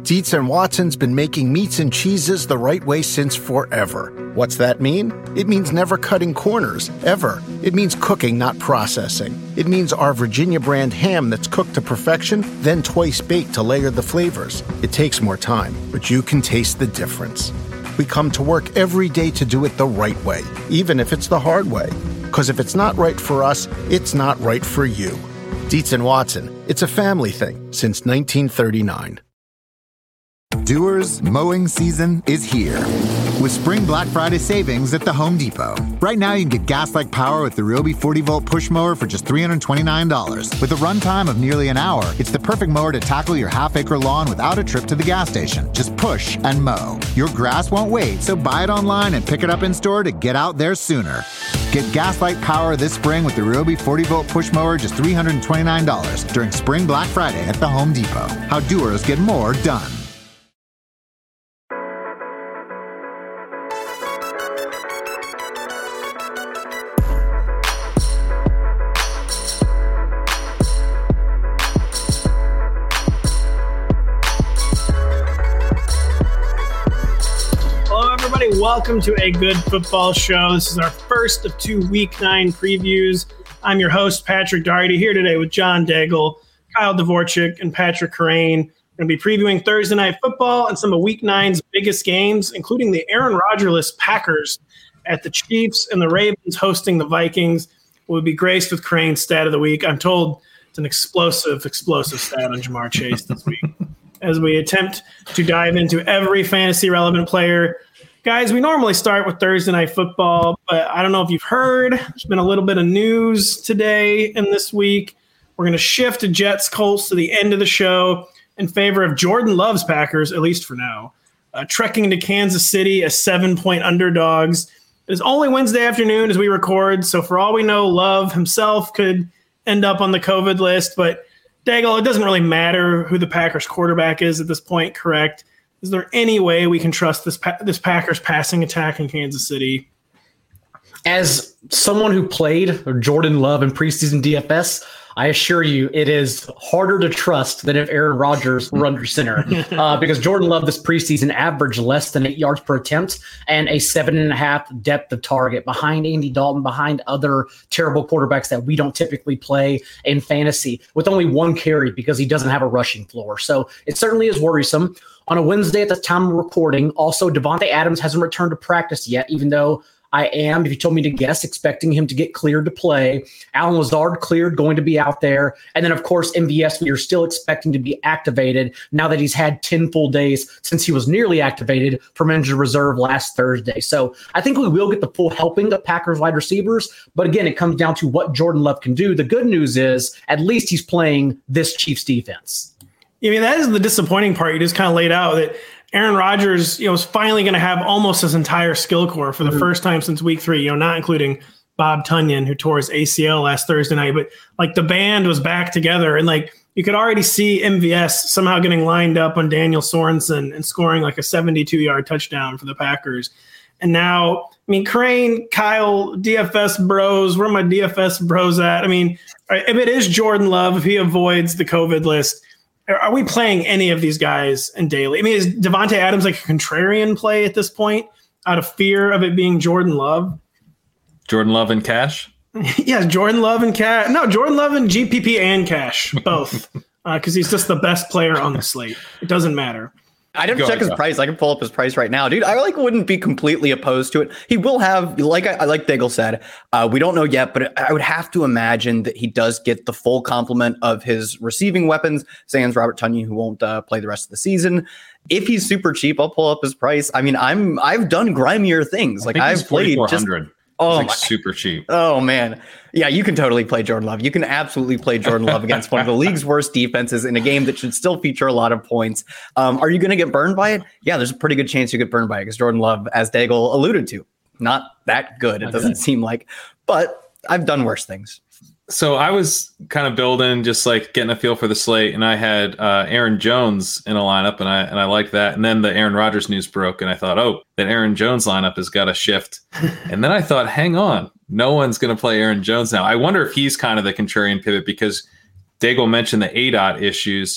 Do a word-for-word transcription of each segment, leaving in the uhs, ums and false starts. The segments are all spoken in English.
Dietz and Watson's been making meats and cheeses the right way since forever. What's that mean? It means never cutting corners, ever. It means cooking, not processing. It means our Virginia brand ham that's cooked to perfection, then twice baked to layer the flavors. It takes more time, but you can taste the difference. We come to work every day to do it the right way, even if it's the hard way. Because if it's not right for us, it's not right for you. Dietz and Watson, it's a family thing since nineteen thirty-nine. Doers, mowing season is here with Spring Black Friday savings at the Home Depot. Right now, you can get gas-like power with the Ryobi forty volt push mower for just three hundred twenty-nine dollars. With a runtime of nearly an hour, it's the perfect mower to tackle your half-acre lawn without a trip to the gas station. Just push and mow. Your grass won't wait, so buy it online and pick it up in-store to get out there sooner. Get gas-like power this spring with the Ryobi forty volt push mower, just three hundred twenty-nine dollars during Spring Black Friday at the Home Depot. How doers get more done. Welcome to A Good Football Show. This is our first of two Week nine previews. I'm your host, Patrick Daugherty, here today with John Daigle, Kyle Dvorchak, and Patrick Kerrane. We're going to be previewing Thursday Night Football and some of Week nine's biggest games, including the Aaron Rodgers-less Packers at the Chiefs and the Ravens hosting the Vikings. We'll be graced with Kerrane's Stat of the Week. I'm told it's an explosive, explosive stat on Ja'Marr Chase this week as we attempt to dive into every fantasy-relevant player. Guys, we normally start with Thursday Night Football, but I don't know if you've heard. There's been a little bit of news today and this week. We're going to shift to Jets Colts to the end of the show in favor of Jordan Love's Packers, at least for now. Uh, trekking to Kansas City as seven-point underdogs. It is only Wednesday afternoon as we record, so for all we know, Love himself could end up on the COVID list. But, Daigle, it doesn't really matter who the Packers quarterback is at this point, correct? Is there any way we can trust this this Packers passing attack in Kansas City? As someone who played Jordan Love in preseason D F S, I assure you it is harder to trust than if Aaron Rodgers were under center. Uh, because Jordan Love this preseason averaged less than eight yards per attempt and a seven and a half depth of target behind Andy Dalton, behind other terrible quarterbacks that we don't typically play in fantasy, with only one carry because he doesn't have a rushing floor. So it certainly is worrisome. On a Wednesday at the time of recording, also Devontae Adams hasn't returned to practice yet, even though I am, if you told me to guess, expecting him to get cleared to play. Allen Lazard cleared, going to be out there. And then, of course, M V S, we are still expecting to be activated now that he's had ten full days since he was nearly activated from injured reserve last Thursday. So I think we will get the full helping of Packers wide receivers. But again, it comes down to what Jordan Love can do. The good news is at least he's playing this Chiefs defense. I mean, that is the disappointing part. You just kind of laid out that Aaron Rodgers, you know, is finally going to have almost his entire skill core for the mm-hmm. first time since week three, you know, not including Bob Tunyon, who tore his A C L last Thursday night. But like the band was back together, and like you could already see M V S somehow getting lined up on Daniel Sorensen and scoring like a seventy-two yard touchdown for the Packers. And now, I mean, Kerrane, Kyle, D F S bros, where are my D F S bros at? I mean, if it is Jordan Love, if he avoids the COVID list, are we playing any of these guys in daily? I mean, is Devontae Adams like a contrarian play at this point out of fear of it being Jordan Love? Jordan Love and cash? Yes, Jordan Love and cash. No, Jordan Love and G P P and cash, both, because uh, he's just the best player on the slate. It doesn't matter. I didn't check his price. I can pull up his price right now, dude. I like wouldn't be completely opposed to it. He will have, like I like Daigle said, uh, we don't know yet, but I would have to imagine that he does get the full complement of his receiving weapons. Sans Robert Tunyon, who won't uh, play the rest of the season. If he's super cheap, I'll pull up his price. I mean, I'm I've done grimier things. Like I've played just. Oh, like super cheap. Oh, man. Yeah, you can totally play Jordan Love. You can absolutely play Jordan Love against one of the league's worst defenses in a game that should still feature a lot of points. Um, are you going to get burned by it? Yeah, there's a pretty good chance you get burned by it because Jordan Love, as Daigle alluded to, not that good. It doesn't seem like. But I've done worse things. So I was kind of building, just like getting a feel for the slate, and I had uh, Aaron Jones in a lineup, and I and I liked that. And then the Aaron Rodgers news broke, and I thought, oh, that Aaron Jones lineup has got to shift. And then I thought, hang on, no one's going to play Aaron Jones now. I wonder if he's kind of the contrarian pivot because Daigle mentioned the A DOT issues,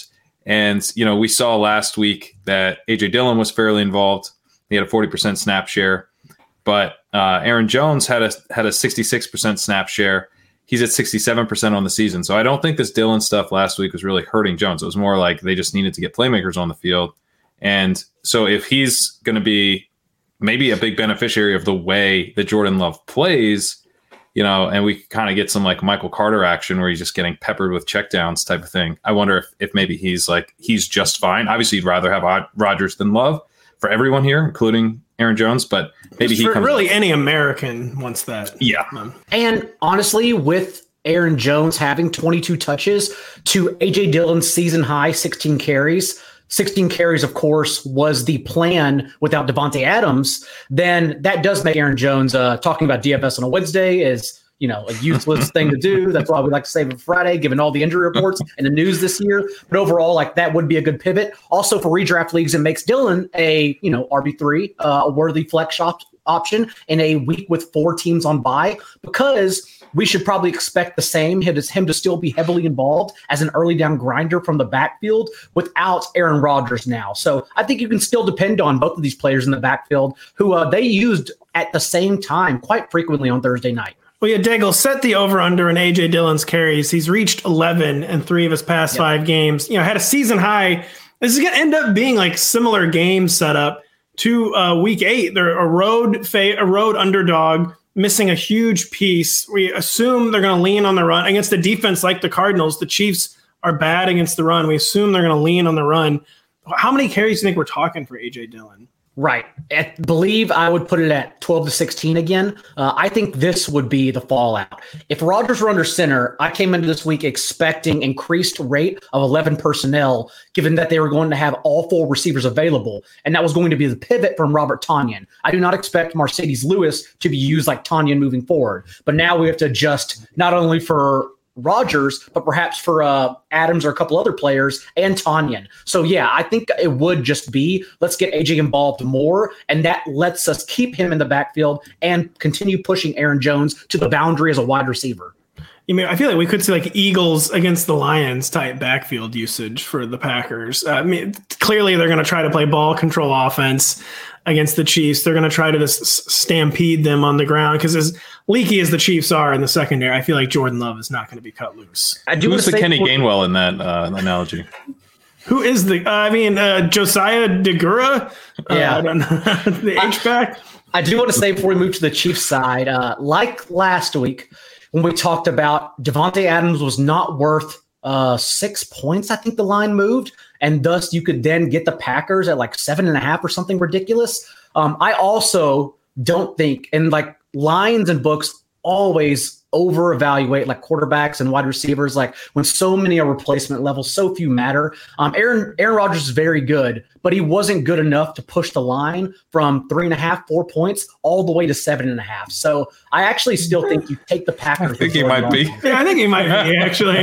And, you know, we saw last week that A J Dillon was fairly involved. He had a forty percent snap share. But uh, Aaron Jones had a had a sixty-six percent snap share. He's at sixty-seven percent on the season. So I don't think this Dillon stuff last week was really hurting Jones. It was more like they just needed to get playmakers on the field. And so if he's going to be maybe a big beneficiary of the way that Jordan Love plays, you know, and we kind of get some like Michael Carter action where he's just getting peppered with checkdowns type of thing. I wonder if, if maybe he's like, he's just fine. Obviously, you'd rather have Rodgers than Love for everyone here, including Aaron Jones, but maybe he comes really any American wants that. Yeah. And honestly, with Aaron Jones having twenty-two touches to A J Dillon's season high sixteen carries, sixteen carries, of course, was the plan without Devontae Adams, then that does make Aaron Jones uh, talking about D F S on a Wednesday is, you know, a useless thing to do. That's why we like to save it for Friday, given all the injury reports and the news this year. But overall, like that would be a good pivot. Also for redraft leagues, it makes Dillon a, you know, R B three, uh, a worthy flex op- option in a week with four teams on bye, because we should probably expect the same, him to still be heavily involved as an early down grinder from the backfield without Aaron Rodgers now. So I think you can still depend on both of these players in the backfield who uh, they used at the same time quite frequently on Thursday night. Well, yeah, Daigle set the over-under in A J Dillon's carries. He's reached eleven in three of his past yep. five games. You know, had a season high. This is going to end up being like similar game setup to uh, week eight. They're a road fa- a road underdog, missing a huge piece. We assume they're going to lean on the run against a defense like the Cardinals. The Chiefs are bad against the run. We assume they're going to lean on the run. How many carries do you think we're talking for A J Dillon? Right. I believe I would put it at twelve to sixteen again. Uh, I think this would be the fallout. If Rodgers were under center, I came into this week expecting increased rate of eleven personnel, given that they were going to have all four receivers available. And that was going to be the pivot from Robert Tonyan. I do not expect Mercedes Lewis to be used like Tonyan moving forward. But now we have to adjust not only for Rodgers, but perhaps for uh, Adams or a couple other players and Tonyan. So, yeah, I think it would just be let's get A J involved more, and that lets us keep him in the backfield and continue pushing Aaron Jones to the boundary as a wide receiver. You mean, I feel like we could see like Eagles against the Lions type backfield usage for the Packers. Uh, I mean, clearly they're going to try to play ball control offense against the Chiefs. They're going to try to just stampede them on the ground because as leaky as the Chiefs are in the secondary, I feel like Jordan Love is not going to be cut loose. I do Who's the Kenny Gainwell in that uh, analogy? Who is the? Uh, I mean, uh, Josiah Deguara. Yeah, uh, I don't know. The H back. I do want to say before we move to the Chiefs side, uh, like last week when we talked about Devontae Adams was not worth uh, six points, I think the line moved, and thus you could then get the Packers at like seven and a half or something ridiculous. Um, I also don't think, and like lines and books always over evaluate like quarterbacks and wide receivers, like when so many are replacement level, so few matter. Um, Aaron Aaron Rodgers is very good, but he wasn't good enough to push the line from three and a half, four points all the way to seven and a half. So I actually still think you take the Packers. I think he might be. Yeah, I think he might be actually.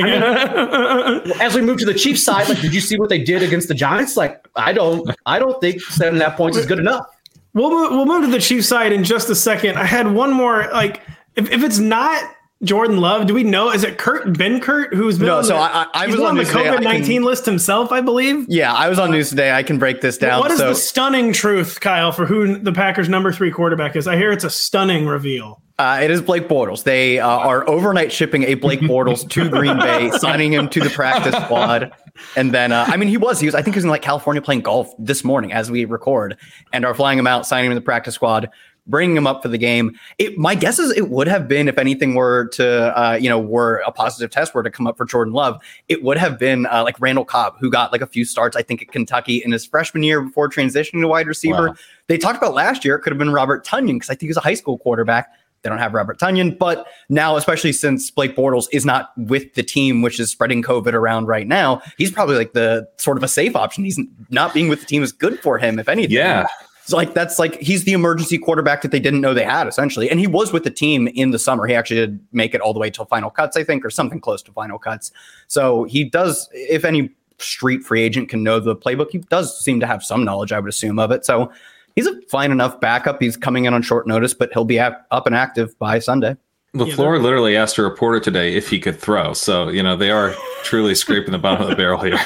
As we move to the Chiefs side, like, did you see what they did against the Giants? Like, I don't, I don't think seven and a half points is good enough. We'll move, we'll move to the Chiefs side in just a second. I had one more, like, if, if it's not Jordan Love, do we know? Is it Kurt Benkert who's been no? on So the, I, I was on, on the COVID nineteen list himself, I believe. Yeah, I was on news today. I can break this down. What is so, the stunning truth, Kyle, for who the Packers' number three quarterback is? I hear it's a stunning reveal. Uh, it is Blake Bortles. They uh, are overnight shipping a Blake Bortles to Green Bay, signing him to the practice squad. And then, uh, I mean, he was, he was, I think he was in like California playing golf this morning as we record, and are flying him out, signing him in the practice squad, bringing him up for the game. It, my guess is it would have been, if anything were to, uh, you know, were a positive test were to come up for Jordan Love, it would have been uh, like Randall Cobb, who got like a few starts, I think, at Kentucky in his freshman year before transitioning to wide receiver. Wow. They talked about last year, it could have been Robert Tonyan, because I think he was a high school quarterback. They don't have Robert Tonyan, but now, especially since Blake Bortles is not with the team, which is spreading COVID around right now, he's probably like the sort of a safe option. He's not being with the team is good for him, if anything. Yeah. So like, that's like, he's the emergency quarterback that they didn't know they had, essentially. And he was with the team in the summer. He actually did make it all the way till final cuts, I think, or something close to final cuts. So he does, if any street free agent can know the playbook, he does seem to have some knowledge, I would assume, of it. So he's a fine enough backup. He's coming in on short notice, but he'll be up and active by Sunday. LaFleur literally asked a reporter today if he could throw. So, you know, they are truly scraping the bottom of the barrel here.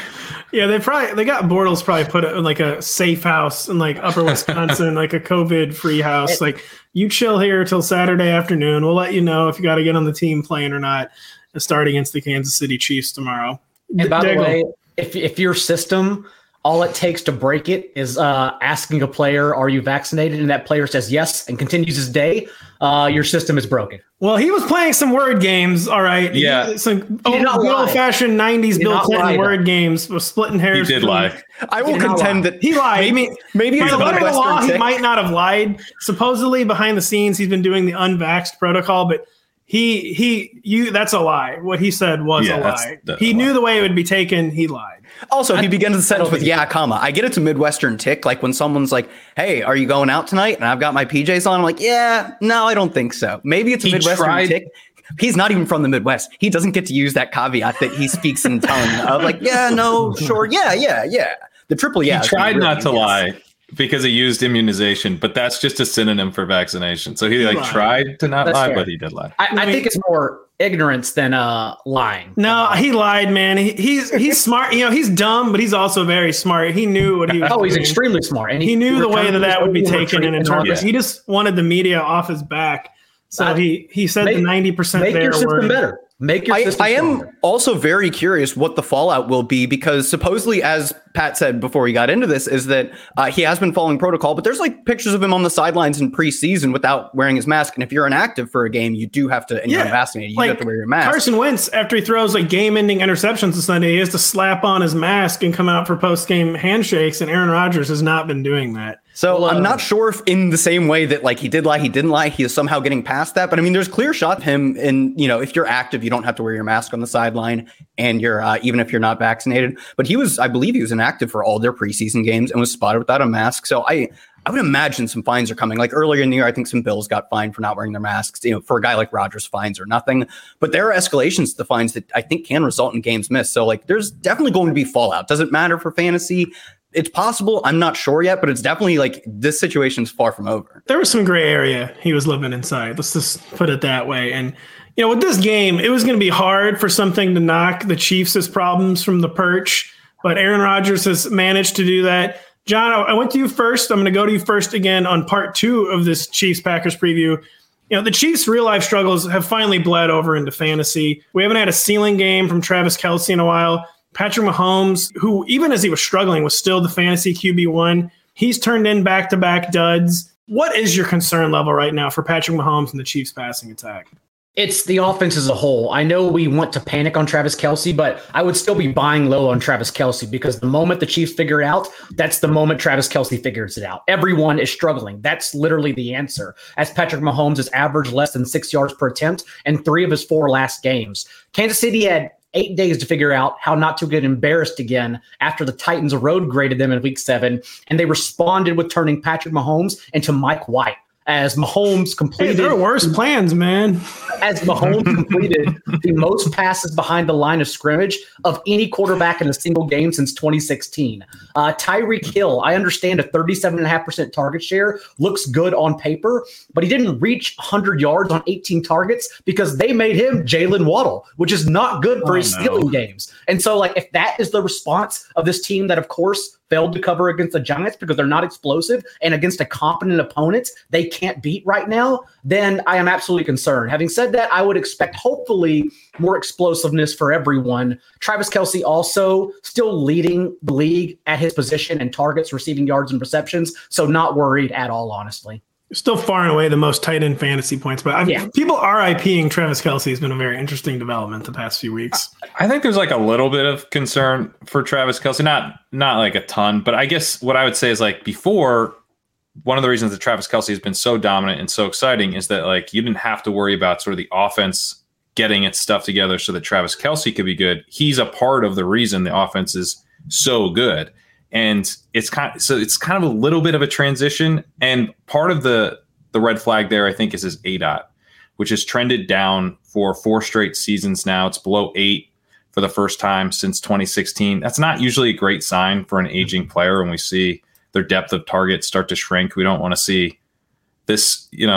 Yeah, they probably they got Bortles probably put it in like a safe house in like Upper Wisconsin, like a COVID free house. It, like you chill here till Saturday afternoon. We'll let you know if you got to get on the team playing or not and start against the Kansas City Chiefs tomorrow. And by the way, if if your system, all it takes to break it is uh, asking a player, "Are you vaccinated?" and that player says yes and continues his day, uh, your system is broken. Well, he was playing some word games, all right. Yeah. He, some old, old-fashioned nineties Bill Clinton lie, word though. games with splitting hairs. He did lie. I will contend that he lied. Maybe, maybe by the letter of the law, he might not have lied. Supposedly, behind the scenes, he's been doing the unvaxxed protocol, but he he you that's a lie. What he said was yeah, a lie. He knew lie. the way it would be taken. He lied. Also, he begins the sentence with yeah, comma. I get it's a Midwestern tick. Like when someone's like, "Hey, are you going out tonight?" and I've got my P Js on. I'm like, "Yeah, no, I don't think so." Maybe it's a he Midwestern tried- tick. He's not even from the Midwest. He doesn't get to use that caveat that he speaks in tongue of like, yeah, no, sure, yeah, yeah, yeah. The triple yeah. He tried really, not to yes. lie because he used immunization, but that's just a synonym for vaccination. So he like right. tried to not that's lie, fair. but he did lie. I, I think it's more ignorance than uh lying. No, he lied, man. He, he's he's smart. You know, he's dumb, but he's also very smart. He knew what he was. Oh, doing. he's extremely smart, and he, he knew the way that that would be taken and interpreted. Yeah. He just wanted the media off his back. So uh, he, he said make, the ninety percent make there your system were better. Make your I, system I am stronger. also very curious what the fallout will be because supposedly, as Pat said before we got into this, is that uh, he has been following protocol, but there's like pictures of him on the sidelines in preseason without wearing his mask. And if you're inactive for a game, you do have to, and yeah, you're unvaccinated, you like, have to wear your mask. Carson Wentz, after he throws like game-ending interceptions on Sunday, he has to slap on his mask and come out for post-game handshakes, and Aaron Rodgers has not been doing that. So well, I'm not sure if in the same way that like he did lie, he didn't lie, he is somehow getting past that. But I mean, there's clear shot of him. And, you know, if you're active, you don't have to wear your mask on the sideline and you're uh, even if you're not vaccinated. But he was, I believe he was inactive for all their preseason games and was spotted without a mask. So I, I would imagine some fines are coming. Like earlier in the year, I think some Bills got fined for not wearing their masks. You know, for a guy like Rodgers, fines are nothing. But there are escalations to the fines that I think can result in games missed. So like there's definitely going to be fallout. Doesn't matter for fantasy. It's possible. I'm not sure yet, but it's definitely like this situation's far from over. There was some gray area he was living inside. Let's just put it that way. And, you know, with this game, it was going to be hard for something to knock the Chiefs' problems from the perch. But Aaron Rodgers has managed to do that. John, I went to you first. I'm going to go to you first again on part two of this Chiefs-Packers preview. You know, the Chiefs' real-life struggles have finally bled over into fantasy. We haven't had a ceiling game from Travis Kelce in a while. Patrick Mahomes, who even as he was struggling, was still the fantasy Q B one. He's turned in back-to-back duds. What is your concern level right now for Patrick Mahomes and the Chiefs' passing attack? It's the offense as a whole. I know we want to panic on Travis Kelce, but I would still be buying low on Travis Kelce because the moment the Chiefs figure it out, that's the moment Travis Kelce figures it out. Everyone is struggling. That's literally the answer. As Patrick Mahomes has averaged less than six yards per attempt in three of his four last games. Kansas City had eight days to figure out how not to get embarrassed again after the Titans road graded them in week seven, and they responded with turning Patrick Mahomes into Mike White. As Mahomes completed, hey, there are worse plans, man. As Mahomes completed the most passes behind the line of scrimmage of any quarterback in a single game since twenty sixteen. Uh, Tyreek Hill, I understand a thirty-seven point five percent target share looks good on paper, but he didn't reach one hundred yards on eighteen targets because they made him Jalen Waddle, which is not good for oh, his no. stealing games. And so, like, if that is the response of this team that, of course, failed to cover against the Giants because they're not explosive and against a competent opponent they can't beat right now, then I am absolutely concerned. Having said that, I would expect hopefully more explosiveness for everyone. Travis Kelce also still leading the league at his position in targets, receiving yards, and receptions, so not worried at all, honestly. Still far and away the most tight end fantasy points, but I've, yeah. people RIPing Travis Kelce has been a very interesting development the past few weeks. I think there's like a little bit of concern for Travis Kelce, not not like a ton, but I guess what I would say is like before, one of the reasons that Travis Kelce has been so dominant and so exciting is that like you didn't have to worry about sort of the offense getting its stuff together so that Travis Kelce could be good. He's a part of the reason the offense is so good. And it's kind of, so it's kind of a little bit of a transition. And part of the the red flag there, I think, is his A D O T, which has trended down for four straight seasons now. It's below eight for the first time since twenty sixteen. That's not usually a great sign for an aging player when we see their depth of targets start to shrink. We don't want to see this, you know,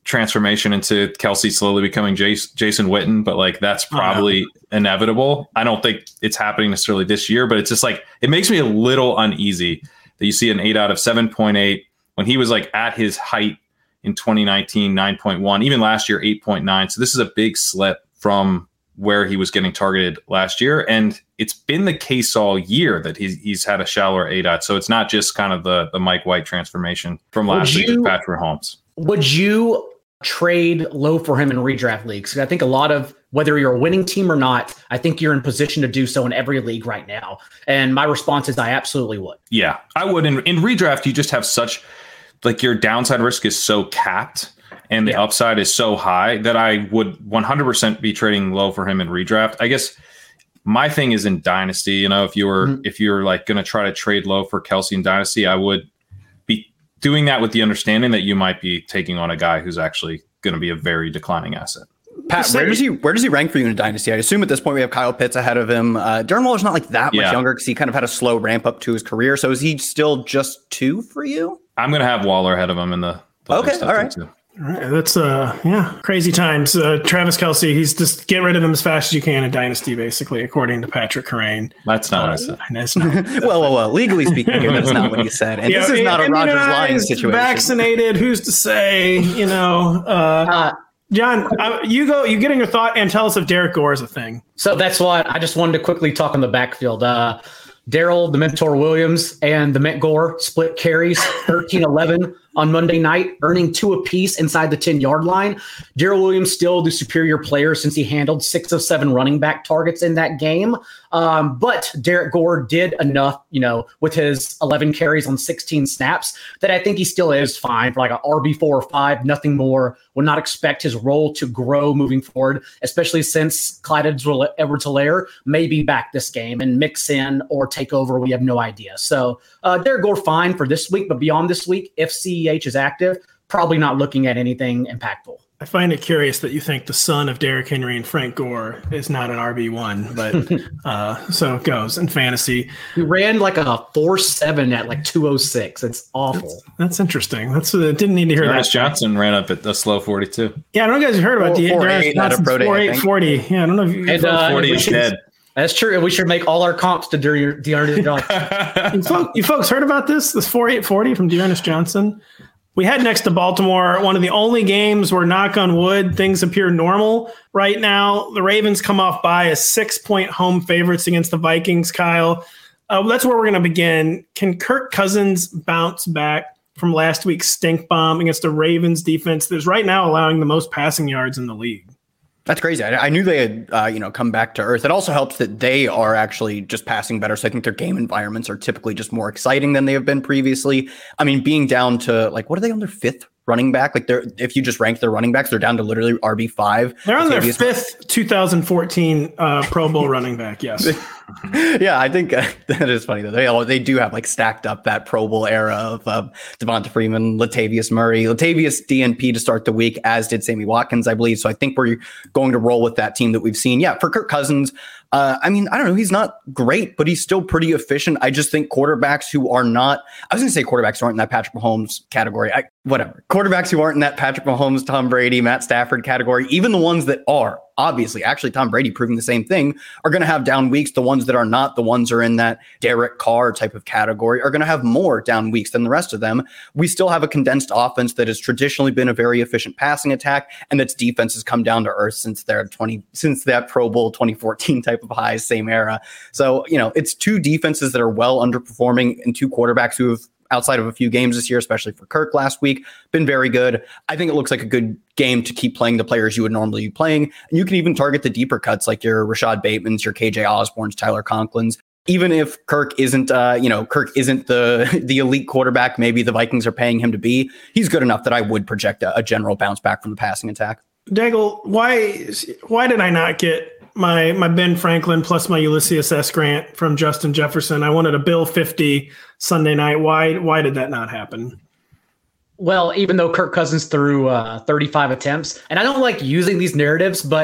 transformation into Kelce slowly becoming Jason, Jason Witten, but like that's probably oh, inevitable. I don't think it's happening necessarily this year, but it's just like it makes me a little uneasy that you see an eight out of seven point eight when he was like at his height in twenty nineteen, nine point one, even last year, eight point nine. So this is a big slip from where he was getting targeted last year. And it's been the case all year that he's, he's had a shallower A D O T. So it's not just kind of the, the Mike White transformation from last week with Patrick Mahomes. Would you trade low for him in redraft leagues? I think a lot of, whether you're a winning team or not, I think you're in position to do so in every league right now. And my response is I absolutely would. Yeah, I would. In, in redraft, you just have such, like your downside risk is so capped and the yeah. upside is so high that I would one hundred percent be trading low for him in redraft. I guess my thing is in dynasty, you know, if you were, mm-hmm. if you're like going to try to trade low for Kelce in dynasty, I would be doing that with the understanding that you might be taking on a guy who's actually going to be a very declining asset. Pat, where does he where does he rank for you in dynasty? I assume at this point we have Kyle Pitts ahead of him. Uh, Darren Waller's not like that much yeah. younger because he kind of had a slow ramp up to his career. So is he still just two for you? I'm going to have Waller ahead of him in the, the okay. All right. Too. All right, that's uh, yeah, crazy times. Uh, Travis Kelce, he's just get rid of him as fast as you can in dynasty, basically, according to Patrick Kerrane. That's not uh, what I said. That's not, well, well, well, legally speaking, that's not what he said. And yeah, this is not a Rodgers lying situation. Vaccinated, who's to say? You know, uh, uh, John, uh, you go. You get in your thought and tell us if Derek Gore is a thing. So that's why I just wanted to quickly talk on the backfield. Uh, Daryl, the Mentor Williams, and the Met Gore split carries thirteen eleven on Monday night, earning two apiece inside the ten-yard line. Daryl Williams still the superior player since he handled six of seven running back targets in that game. Um, but Derek Gore did enough, you know, with his eleven carries on sixteen snaps that I think he still is fine for like a R B four or five, nothing more. Would not expect his role to grow moving forward, especially since Clyde Edwards-Helaire may be back this game and mix in or take over. We have no idea. So uh, Derek Gore fine for this week, but beyond this week, if C E H is active, probably not looking at anything impactful. I find it curious that you think the son of Derrick Henry and Frank Gore is not an R B one, but uh, so it goes in fantasy. He ran like a four seven at like two oh six. It's awful. That's, that's interesting. That's uh, didn't need to hear Ernest that. Johnson ran up at the slow forty-two. Yeah, I don't know if you guys heard about the Ernest Johnson four eight forty. Yeah, I don't know if you and, uh, forty is dead. That's true. We should make all our comps to D'Ernest Johnson. you, folks, you folks heard about this? This four eight forty from D'Ernest Johnson? We head next to Baltimore, one of the only games where, knock on wood, things appear normal right now. The Ravens come off by a six-point home favorites against the Vikings, Kyle. Uh, that's where we're going to begin. Can Kirk Cousins bounce back from last week's stink bomb against a Ravens defense that is right now allowing the most passing yards in the league? That's crazy. I, I knew they had, uh, you know, come back to earth. It also helps that they are actually just passing better. So I think their game environments are typically just more exciting than they have been previously. I mean, being down to like, what are they on their fifth running back? Like they're, if you just rank their running backs, they're down to literally R B five. They're on their fifth two thousand fourteen uh, Pro Bowl running back. Yes. Yeah, I think uh, that is funny though. They all, they do have like stacked up that Pro Bowl era of uh, Devonta Freeman, Latavius Murray, Latavius D N P to start the week, as did Sammy Watkins, I believe. So I think we're going to roll with that team that we've seen. Yeah, for Kirk Cousins, uh, I mean, I don't know, he's not great, but he's still pretty efficient. I just think quarterbacks who are not, I was going to say quarterbacks who aren't in that Patrick Mahomes category. I, whatever. Quarterbacks who aren't in that Patrick Mahomes, Tom Brady, Matt Stafford category, even the ones that are, obviously, actually Tom Brady proving the same thing, are going to have down weeks. The ones that are not, the ones are in that Derek Carr type of category, are going to have more down weeks than the rest of them. We still have a condensed offense that has traditionally been a very efficient passing attack, and its defense has come down to earth since their twenty since that Pro Bowl twenty fourteen type of highs, same era. So, you know, it's two defenses that are well underperforming and two quarterbacks who have, outside of a few games this year, especially for Kirk last week, been very good. I think it looks like a good game to keep playing the players you would normally be playing. And you can even target the deeper cuts like your Rashad Bateman's, your K J Osborne's, Tyler Conklin's. Even if Kirk isn't, uh, you know, Kirk isn't the the elite quarterback, maybe the Vikings are paying him to be, he's good enough that I would project a, a general bounce back from the passing attack. Daigle, why why did I not get my my Ben Franklin plus my Ulysses S. Grant from Justin Jefferson? I wanted a Bill fifty Sunday night. Why why did that not happen? Well, even though Kirk Cousins threw uh, thirty-five attempts, and I don't like using these narratives, but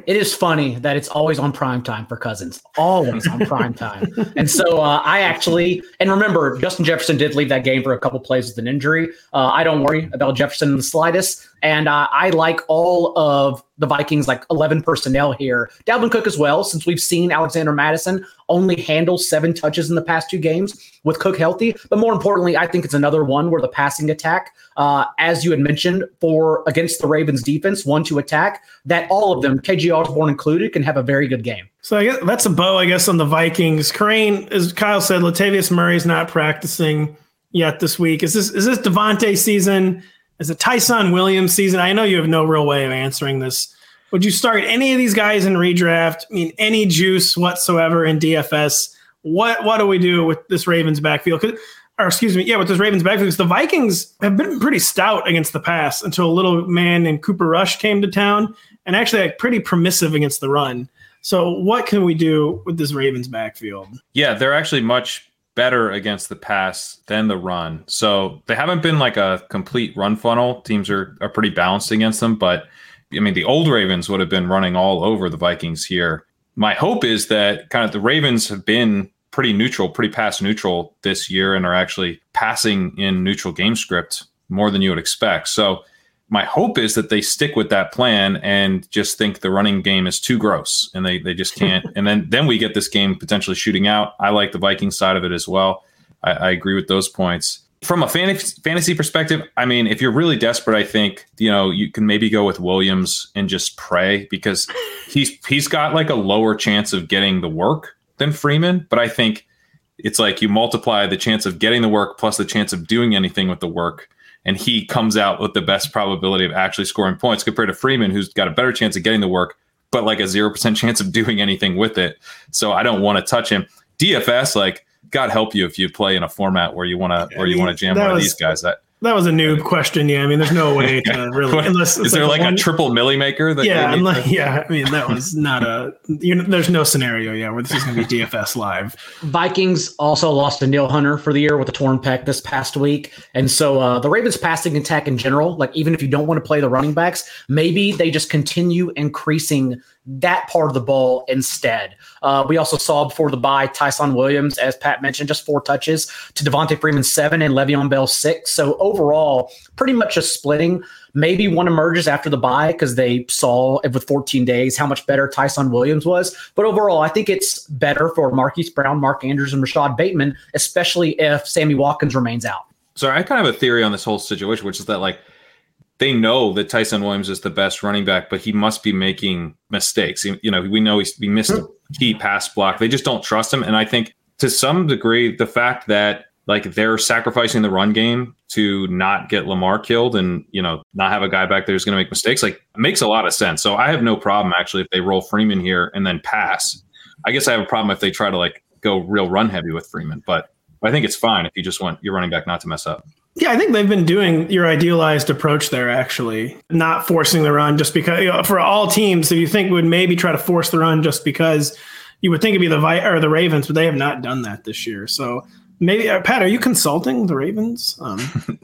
It is funny that it's always on primetime for Cousins, always on primetime. And so uh, I actually, and remember, Justin Jefferson did leave that game for a couple plays with an injury. Uh, I don't worry about Jefferson in the slightest. And uh, I like all of the Vikings, like eleven personnel here. Dalvin Cook as well, since we've seen Alexander Mattison only handle seven touches in the past two games with Cook healthy. But more importantly, I think it's another one where the passing attack, uh, as you had mentioned, for against the Ravens defense, one to attack, that all of them, K J Osborne included, can have a very good game. So I guess that's a bow, I guess, on the Vikings. Crane, as Kyle said, Latavius Murray's not practicing yet this week. Is this is this Devontae season? Is it Tyson Williams season? I know you have no real way of answering this. Would you start any of these guys in redraft? I mean, any juice whatsoever in D F S? What what do we do with this Ravens backfield? Or excuse me, yeah, with this Ravens backfield, because the Vikings have been pretty stout against the pass until a little man named Cooper Rush came to town, and actually like, pretty permissive against the run. So what can we do with this Ravens backfield? Yeah, they're actually much better against the pass than the run. So they haven't been like a complete run funnel. Teams are, are pretty balanced against them. But, I mean, the old Ravens would have been running all over the Vikings here. My hope is that kind of the Ravens have been pretty neutral, pretty pass neutral this year and are actually passing in neutral game script more than you would expect. So my hope is that they stick with that plan and just think the running game is too gross and they they just can't. And then, then we get this game potentially shooting out. I like the Vikings side of it as well. I, I agree with those points. From a fantasy, fantasy perspective, I mean, if you're really desperate, I think, you know, you can maybe go with Williams and just pray because he's he's got like a lower chance of getting the work than Freeman. But I think it's like you multiply the chance of getting the work plus the chance of doing anything with the work. And he comes out with the best probability of actually scoring points compared to Freeman, who's got a better chance of getting the work, but like a zero percent chance of doing anything with it. So I don't want to touch him. D F S, like, God help you if you play in a format where you want to where you want to jam one was, of these guys. That that was a noob question. Yeah, I mean, there's no way to really. Unless is there like, like a, a triple milli maker? That yeah, unless, yeah. I mean, that was not a. You know, there's no scenario. Yeah, where this is going to be D F S live. Vikings also lost to Neil Hunter for the year with a torn pec this past week, and so uh, the Ravens' passing attack in general, like even if you don't want to play the running backs, maybe they just continue increasing that part of the ball instead. Uh, we also saw before the bye Tyson Williams, as Pat mentioned, just four touches to Devontae Freeman seven and Le'Veon Bell six. So overall, pretty much just splitting. Maybe one emerges after the bye because they saw with fourteen days how much better Tyson Williams was. But overall, I think it's better for Marquise Brown, Mark Andrews, and Rashad Bateman, especially if Sammy Watkins remains out. So I kind of have a theory on this whole situation, which is that like they know that Tyson Williams is the best running back, but he must be making mistakes. You know, we know he's, he missed a key pass block. They just don't trust him. And I think to some degree, the fact that like they're sacrificing the run game to not get Lamar killed and, you know, not have a guy back there who's going to make mistakes, like makes a lot of sense. So I have no problem actually if they roll Freeman here and then pass. I guess I have a problem if they try to like go real run heavy with Freeman, but I think it's fine if you just want your running back not to mess up. Yeah, I think they've been doing your idealized approach there, actually, not forcing the run just because, you know, for all teams, if you think would maybe try to force the run just because you would think it'd be the Vi- or the Ravens, but they have not done that this year. So maybe, uh, Pat, are you consulting the Ravens? Um,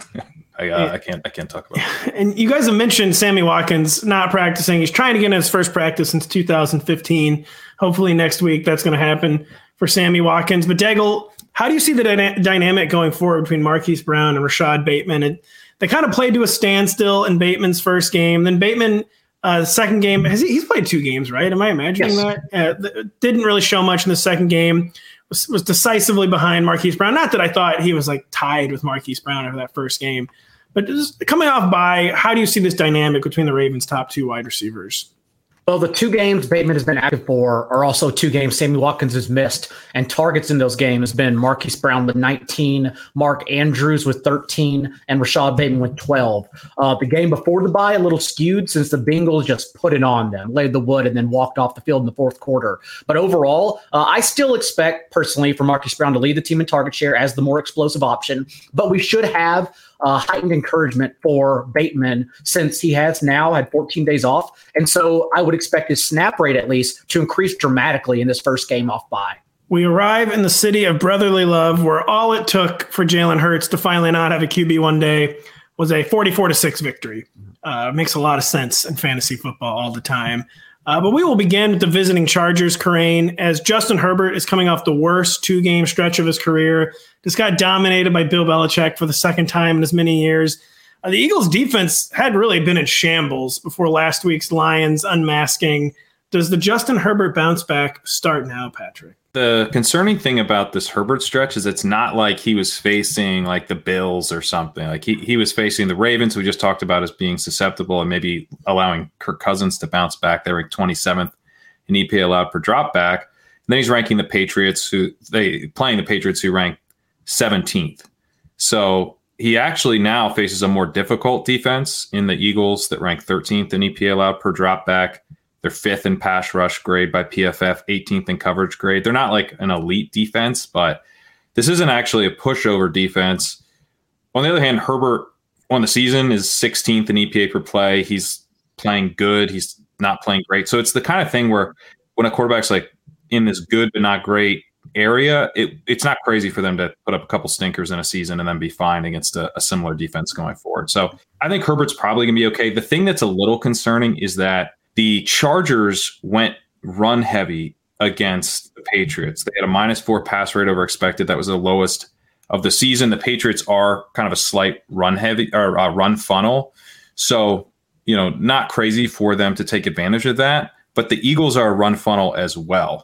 I, uh, I can't I can't talk about it. And you guys have mentioned Sammy Watkins not practicing. He's trying to get in his first practice since two thousand fifteen. Hopefully next week that's going to happen for Sammy Watkins. But Daigle, how do you see the dyna- dynamic going forward between Marquise Brown and Rashad Bateman? And they kind of played to a standstill in Bateman's first game. Then Bateman, uh, second game, has he, he's played two games, right? Am I imagining yes. that? Uh, didn't really show much in the second game. Was, was decisively behind Marquise Brown. Not that I thought he was like tied with Marquise Brown after that first game. But just coming off by, how do you see this dynamic between the Ravens' top two wide receivers? Well, the two games Bateman has been active for are also two games Sammy Watkins has missed, and targets in those games has been Marquise Brown with nineteen, Mark Andrews with thirteen, and Rashad Bateman with twelve. Uh, the game before the bye, a little skewed since the Bengals just put it on them, laid the wood, and then walked off the field in the fourth quarter. But overall, uh, I still expect personally for Marquise Brown to lead the team in target share as the more explosive option, but we should have Uh, heightened encouragement for Bateman since he has now had fourteen days off. And so I would expect his snap rate at least to increase dramatically in this first game off bye. We arrive in the city of brotherly love where all it took for Jalen Hurts to finally not have a Q B one day was a forty-four to six victory. Uh, makes a lot of sense in fantasy football all the time. Uh, but we will begin with the visiting Chargers, Corain, as Justin Herbert is coming off the worst two-game stretch of his career. Just got dominated by Bill Belichick for the second time in as many years. Uh, the Eagles' defense had really been in shambles before last week's Lions unmasking. Does the Justin Herbert bounce back start now, Patrick? The concerning thing about this Herbert stretch is it's not like he was facing like the Bills or something. Like he, he was facing the Ravens, we just talked about as being susceptible and maybe allowing Kirk Cousins to bounce back. They ranked twenty-seventh in E P A allowed per drop back. And then he's ranking the Patriots, who they playing the Patriots, who rank seventeenth. So he actually now faces a more difficult defense in the Eagles that rank thirteenth in E P A allowed per drop back. They're fifth in pass rush grade by P F F, eighteenth in coverage grade. They're not like an elite defense, but this isn't actually a pushover defense. On the other hand, Herbert on the season is sixteenth in E P A per play. He's playing good. He's not playing great. So it's the kind of thing where when a quarterback's like in this good but not great area, it, it's not crazy for them to put up a couple stinkers in a season and then be fine against a, a similar defense going forward. So I think Herbert's probably going to be okay. The thing that's a little concerning is that the Chargers went run heavy against the Patriots. They had a minus four pass rate over expected. That was the lowest of the season. The Patriots are kind of a slight run heavy or uh, run funnel. So, you know, not crazy for them to take advantage of that. But the Eagles are a run funnel as well.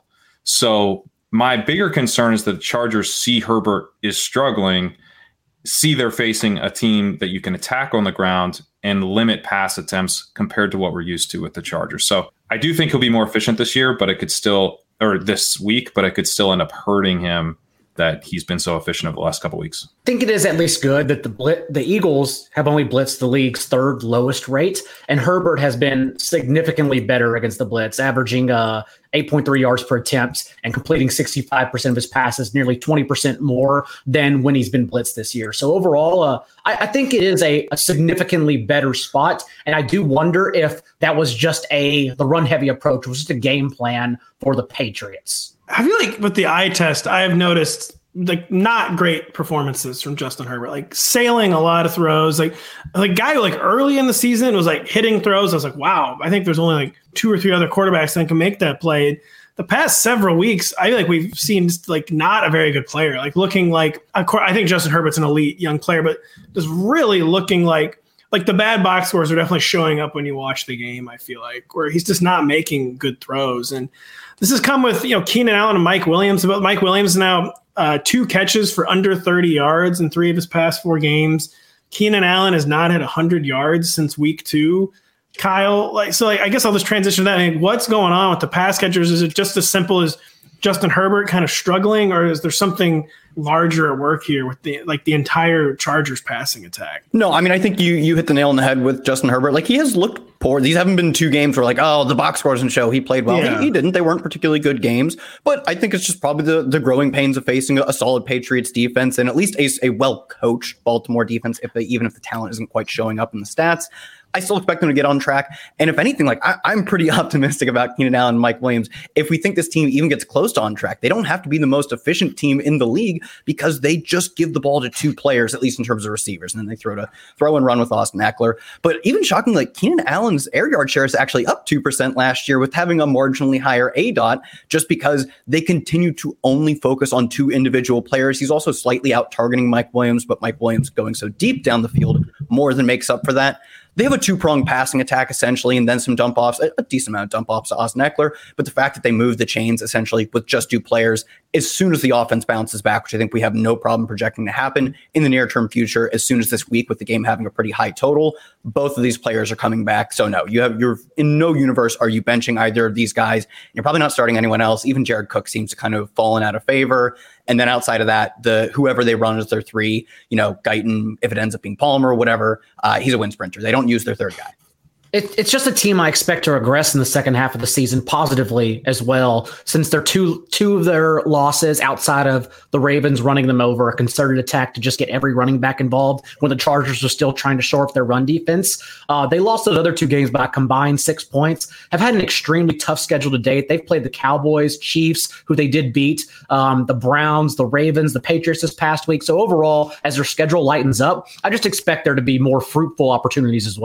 So my bigger concern is that the Chargers see Herbert is struggling, see they're facing a team that you can attack on the ground and limit pass attempts compared to what we're used to with the Chargers. So I do think he'll be more efficient this year, but it could still, or this week, but it could still end up hurting him that he's been so efficient over the last couple of weeks. I think it is at least good that the blit, the Eagles have only blitzed the league's third lowest rate, and Herbert has been significantly better against the blitz, averaging uh, eight point three yards per attempt and completing sixty-five percent of his passes, nearly twenty percent more than when he's been blitzed this year. So overall, uh, I, I think it is a, a significantly better spot, and I do wonder if that was just a the run-heavy approach, was just a game plan for the Patriots. I feel like with the eye test, I have noticed like not great performances from Justin Herbert, like sailing a lot of throws. Like like guy like early in the season was like hitting throws. I was like, wow, I think there's only like two or three other quarterbacks that can make that play. The past several weeks, I feel like we've seen like not a very good player, like looking like, I think Justin Herbert's an elite young player, but just really looking like, like the bad box scores are definitely showing up when you watch the game, I feel like, where he's just not making good throws. And this has come with, you know, Keenan Allen and Mike Williams. About Mike Williams now uh, two catches for under thirty yards in three of his past four games. Keenan Allen has not had one hundred yards since week two. Kyle, like so, like, I guess I'll just transition to that. I mean, what's going on with the pass catchers? Is it just as simple as Justin Herbert kind of struggling, or is there something larger at work here with the like the entire Chargers passing attack? No, I mean, I think you you hit the nail on the head with Justin Herbert. Like, he has looked poor. These haven't been two games where like, oh, the box score doesn't show he played well. Yeah. He, he didn't. They weren't particularly good games. But I think it's just probably the, the growing pains of facing a, a solid Patriots defense and at least a, a well-coached Baltimore defense, if they, even if the talent isn't quite showing up in the stats. I still expect them to get on track. And if anything, like I, I'm pretty optimistic about Keenan Allen and Mike Williams. If we think this team even gets close to on track, they don't have to be the most efficient team in the league because they just give the ball to two players, at least in terms of receivers. And then they throw to throw and run with Austin Eckler. But even shockingly, like Keenan Allen's air yard share is actually up two percent last year with having a marginally higher A D O T just because they continue to only focus on two individual players. He's also slightly out targeting Mike Williams, but Mike Williams going so deep down the field more than makes up for that. They have a two-pronged passing attack, essentially, and then some dump-offs, a, a decent amount of dump-offs to Austin Eckler. But the fact that they move the chains, essentially, with just two players, as soon as the offense bounces back, which I think we have no problem projecting to happen in the near-term future, as soon as this week, with the game having a pretty high total, both of these players are coming back. So, no, you have you're in no universe are you benching either of these guys. You're probably not starting anyone else. Even Jared Cook seems to kind of have fallen out of favor. And then outside of that, the whoever they run as their three, you know, Guyton, if it ends up being Palmer or whatever, uh, he's a win sprinter. They don't use their third guy. It, it's just a team I expect to regress in the second half of the season positively as well, since they're two two of their losses outside of the Ravens running them over, a concerted attack to just get every running back involved when the Chargers are still trying to shore up their run defense. Uh, they lost those other two games by a combined six points, have had an extremely tough schedule to date. They've played the Cowboys, Chiefs, who they did beat, um, the Browns, the Ravens, the Patriots this past week. So overall, as their schedule lightens up, I just expect there to be more fruitful opportunities as well.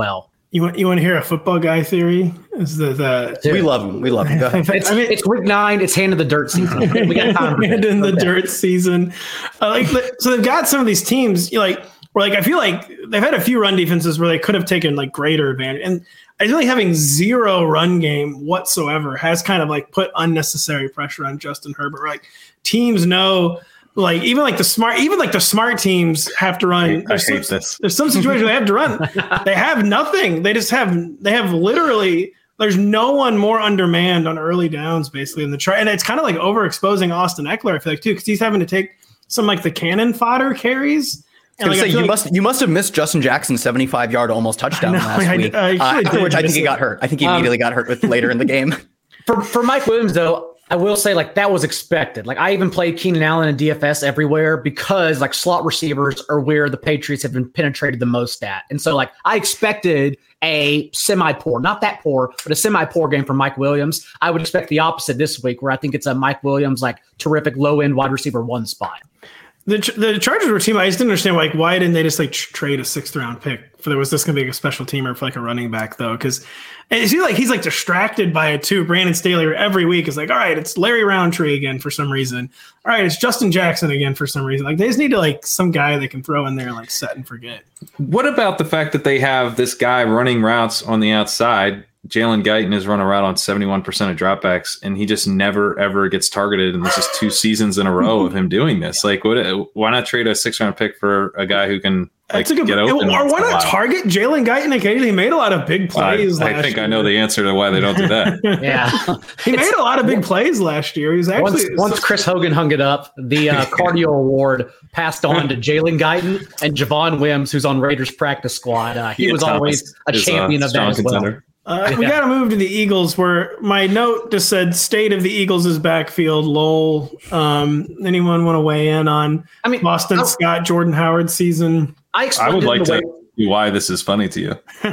You want you want to hear a football guy theory? Is the, the we love him. We love him. Go ahead. It's, I mean, it's week nine. It's hand in the dirt season. We got time. Hand in the dirt season. Uh, like so, they've got some of these teams. You know, like where like I feel like they've had a few run defenses where they could have taken like greater advantage, and I feel like having zero run game whatsoever has kind of like put unnecessary pressure on Justin Herbert. Like teams know. Like even like the smart, even like the smart teams have to run. I hate, there's, I hate some, this. there's some situations they have to run. They have nothing. They just have. They have literally. There's no one more undermanned on early downs, basically in the try, and it's kind of like overexposing Austin Eckler. I feel like too, because he's having to take some like the cannon fodder carries. And like, say, I you like, must you must have missed Justin Jackson's seventy-five yard almost touchdown know, last I, week. I, I uh, after which I think he it. got hurt. I think he immediately um, got hurt with later in the game. For for Mike Williams though. I will say like that was expected. Like I even played Keenan Allen and D F S everywhere because like slot receivers are where the Patriots have been penetrated the most at. And so like I expected a semi-poor, not that poor, but a semi-poor game from Mike Williams. I would expect the opposite this week where I think it's a Mike Williams like terrific low-end wide receiver one spot. The the Chargers were a team. I just didn't understand like why didn't they just like tr- trade a sixth round pick for there was this going to be a special teamer for like a running back though because it seems like he's like distracted by it too. Brandon Staley every week is like, all right, it's Larry Roundtree again for some reason. All right, it's Justin Jackson again for some reason. Like they just need to like some guy they can throw in there and like set and forget. What about the fact that they have this guy running routes on the outside? Jalen Guyton is running around on seventy-one percent of dropbacks, and he just never, ever gets targeted. And this is two seasons in a row of him doing this. Like, what? Why not trade a six-round pick for a guy who can like, That's a good, get open? Or why not target Jalen Guyton occasionally? He made a lot of big plays uh, last I think year. I know the answer to why they don't do that. Yeah. He made a lot of big plays last year. He was actually Once, once Chris Hogan hung it up, the uh, cardio award passed on to Jalen Guyton and Javon Wims, who's on Raiders practice squad. Uh, he Ian was Thomas always a is, champion uh, of that as well. contender. Uh, we got to move to the Eagles, where my note just said "State of the Eagles' backfield." Lol. Um, anyone want to weigh in on? I mean, Boston I, Scott, Jordan Howard season. I, I would like to way- see why this is funny to you.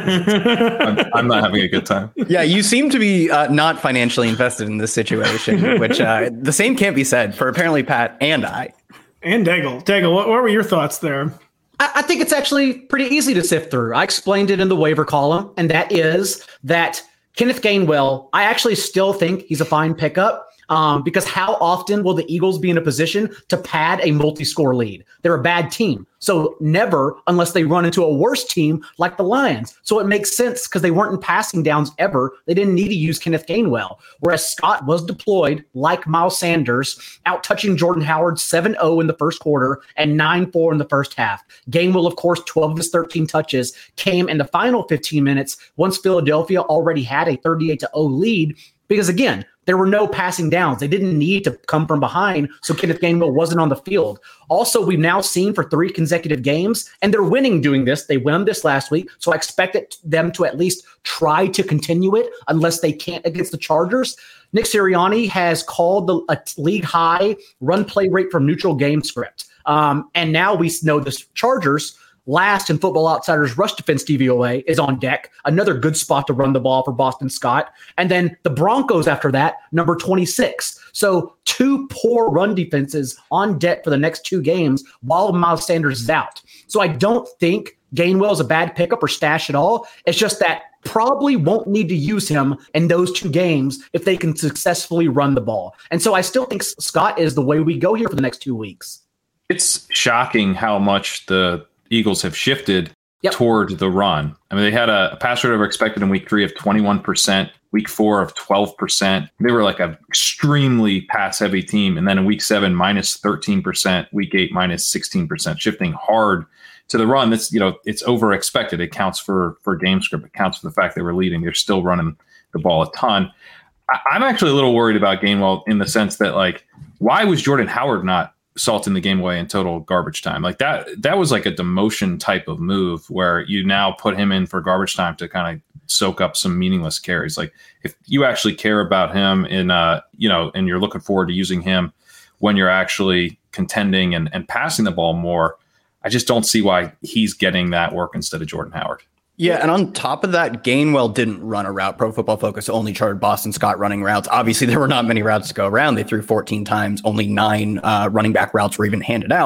I'm, I'm not having a good time. Yeah, you seem to be uh, not financially invested in this situation, which uh, the same can't be said for apparently Pat and I. And Daigle. Daigle, what, what were your thoughts there? I, I think it's actually pretty easy to sift through. I explained it in the waiver column, and that is that Kenneth Gainwell, I actually still think he's a fine pickup. Um, because how often will the Eagles be in a position to pad a multi-score lead? They're a bad team. So never unless they run into a worse team like the Lions. So it makes sense because they weren't in passing downs ever. They didn't need to use Kenneth Gainwell. Whereas Scott was deployed like Miles Sanders, out touching Jordan Howard seven oh in the first quarter and nine four in the first half. Gainwell, of course, twelve of his thirteen touches came in the final fifteen minutes once Philadelphia already had a thirty-eight to oh lead. Because again, there were no passing downs. They didn't need to come from behind, so Kenneth Gainwell wasn't on the field. Also, we've now seen for three consecutive games, and they're winning doing this. They won this last week, so I expect it, them to at least try to continue it unless they can't against the Chargers. Nick Sirianni has called the a league-high run play rate from neutral game script. Um, and now we know the Chargers – last in Football Outsiders rush defense D V O A is on deck. Another good spot to run the ball for Boston Scott. And then the Broncos after that, number twenty-six. So two poor run defenses on deck for the next two games while Miles Sanders is out. So I don't think Gainwell is a bad pickup or stash at all. It's just that probably won't need to use him in those two games if they can successfully run the ball. And so I still think Scott is the way we go here for the next two weeks. It's shocking how much the Eagles have shifted yep. toward the run. I mean, they had a, a pass rate over expected in week three of twenty-one percent, week four of twelve percent. They were like an extremely pass heavy team. And then in week seven, minus thirteen percent, week eight, minus sixteen percent, shifting hard to the run. That's, you know, it's over expected. It counts for, for game script. It counts for the fact they were leading. They're still running the ball a ton. I, I'm actually a little worried about Gainwell in the sense that, like, why was Jordan Howard not salting the game away in total garbage time? Like that, that was like a demotion type of move where you now put him in for garbage time to kind of soak up some meaningless carries. Like if you actually care about him in, uh, you know, and you're looking forward to using him when you're actually contending and, and passing the ball more, I just don't see why he's getting that work instead of Jordan Howard. Yeah, and on top of that, Gainwell didn't run a route. Pro Football Focus only charted Boston Scott running routes. Obviously, there were not many routes to go around. They threw fourteen times. Only nine uh, running back routes were even handed out.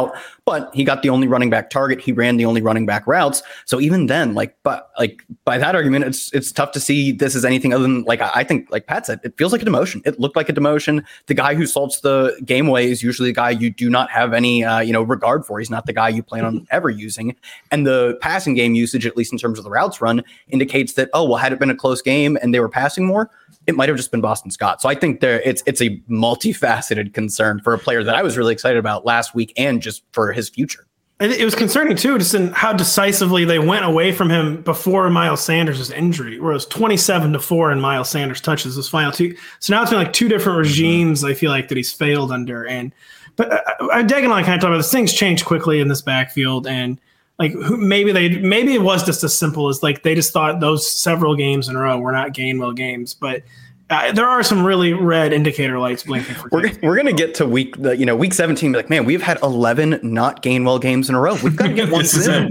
but he got the only running back target. He ran the only running back routes. So even then, like, but like by that argument, it's it's tough to see this as anything other than like I think, like Pat said, it feels like a demotion. It looked like a demotion. The guy who salts the game away is usually the guy you do not have any uh, you know regard for. He's not the guy you plan on ever using. And the passing game usage, at least in terms of the routes run, indicates that, oh well, had it been a close game and they were passing more, it might have just been Boston Scott. So I think there it's it's a multifaceted concern for a player that I was really excited about last week and just for his future. It was concerning too, just in how decisively they went away from him before Miles Sanders' injury, where it was twenty-seven to four and Miles Sanders touches his final two. So now it's been like two different regimes. I feel like that he's failed under. And but I, Dag and I kind of talk about this. Things change quickly in this backfield, and like maybe they maybe it was just as simple as like they just thought those several games in a row were not Gainwell games, but. Uh, there are some really red indicator lights blinking. For we're we're gonna get to week you know week seventeen. Be like, man, we've had eleven not Gainwell games in a row. We've got to get one soon.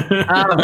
um,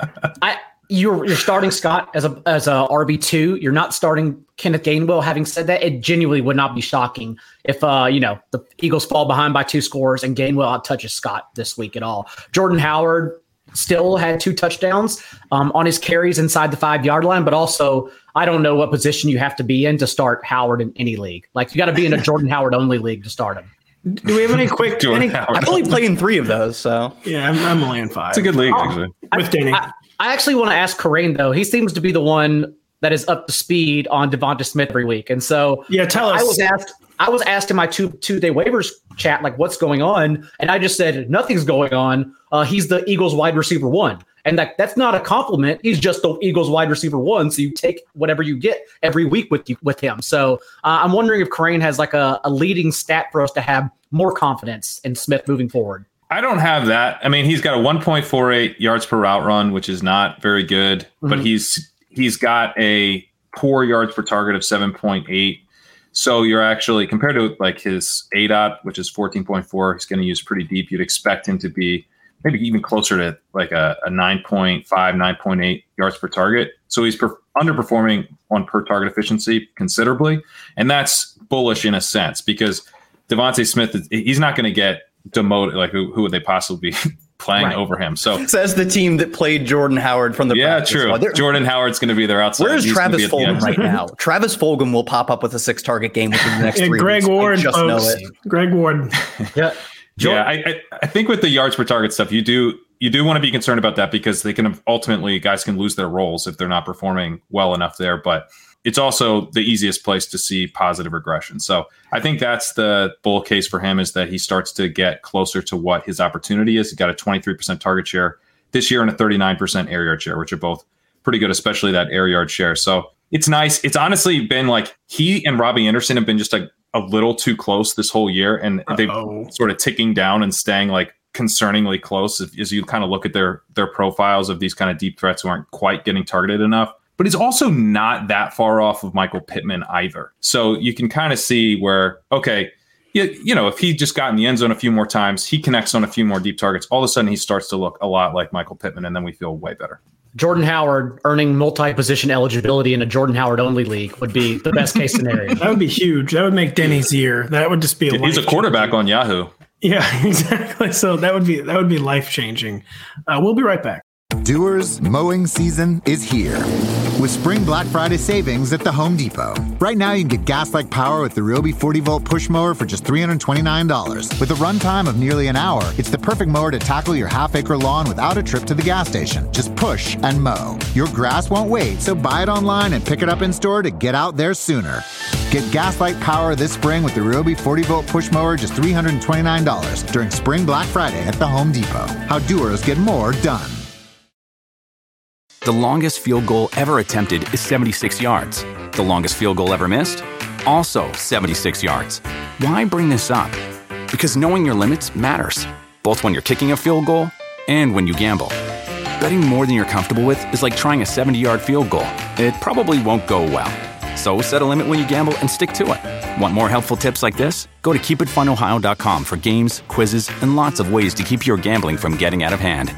I you're you're starting Scott as a as a R B two. You're not starting Kenneth Gainwell. Having said that, it genuinely would not be shocking if uh you know the Eagles fall behind by two scores and Gainwell out touches Scott this week at all. Jordan Howard still had two touchdowns um, on his carries inside the five yard line, but also I don't know what position you have to be in to start Howard in any league. Like you got to be in a Jordan Howard only league to start him. Do we have any quick? any, I've only played in three of those, so yeah, I'm, I'm only in five. It's a good league actually. Oh, with Danny. I, I actually want to ask Karain though. He seems to be the one that is up to speed on Devonta Smith every week, and so yeah, tell us. I was asked. I was asked in my two two day waivers chat, like, what's going on? And I just said, nothing's going on. Uh, he's the Eagles wide receiver one. And that that's not a compliment. He's just the Eagles wide receiver one. So you take whatever you get every week with you with him. So uh, I'm wondering if Karain has like a, a leading stat for us to have more confidence in Smith moving forward. I don't have that. I mean, he's got a one point four eight yards per route run, which is not very good, mm-hmm. but he's he's got a poor yards per target of seven point eight. So you're actually, compared to like his A D O T, which is fourteen point four, he's going to use pretty deep. You'd expect him to be maybe even closer to like a, a nine point five, nine point eight yards per target. So he's per, underperforming on per target efficiency considerably. And that's bullish in a sense because Devonta Smith, he's not going to get demoted. Like who, who would they possibly be playing right. over him? So says the team that played Jordan Howard from the yeah, true. Well, Jordan Howard's going to be there outside. Where's he's Travis Fulgham right now? Travis Fulgham will pop up with a six target game within the next yeah, three Greg weeks. Ward, I just folks. know it. Greg Ward. yeah. Yeah, I, I I think with the yards per target stuff, you do you do want to be concerned about that because they can ultimately guys can lose their roles if they're not performing well enough there. But it's also the easiest place to see positive regression. So I think that's the bull case for him is that he starts to get closer to what his opportunity is. He got a twenty-three percent target share this year and a thirty-nine percent air yard share, which are both pretty good, especially that air yard share. So it's nice. It's honestly been like he and Robbie Anderson have been just like a little too close this whole year, and they've sort of ticking down and staying like concerningly close as, as you kind of look at their their profiles of these kind of deep threats who aren't quite getting targeted enough. But he's also not that far off of Michael Pittman either. So you can kind of see where, okay, you, you know, if he just got in the end zone a few more times, he connects on a few more deep targets, all of a sudden he starts to look a lot like Michael Pittman, and then we feel way better. Jordan Howard earning multi-position eligibility in a Jordan Howard only league would be the best case scenario. That would be huge. That would make Denny's year. That would just be a He's a quarterback on Yahoo. Yeah, exactly. So that would be that would be life changing. Uh, we'll be right back. Doers, mowing season is here. With Spring Black Friday savings at the Home Depot. Right now, you can get gas-like power with the Ryobi forty volt push mower for just three hundred twenty-nine dollars. With a runtime of nearly an hour, it's the perfect mower to tackle your half-acre lawn without a trip to the gas station. Just push and mow. Your grass won't wait, so buy it online and pick it up in store to get out there sooner. Get gas-like power this spring with the Ryobi forty volt push mower just three hundred twenty-nine dollars during Spring Black Friday at the Home Depot. How doers get more done. The longest field goal ever attempted is seventy-six yards. The longest field goal ever missed? Also seventy-six yards. Why bring this up? Because knowing your limits matters, both when you're kicking a field goal and when you gamble. Betting more than you're comfortable with is like trying a seventy-yard field goal. It probably won't go well. So set a limit when you gamble and stick to it. Want more helpful tips like this? Go to keep it fun ohio dot com for games, quizzes, and lots of ways to keep your gambling from getting out of hand.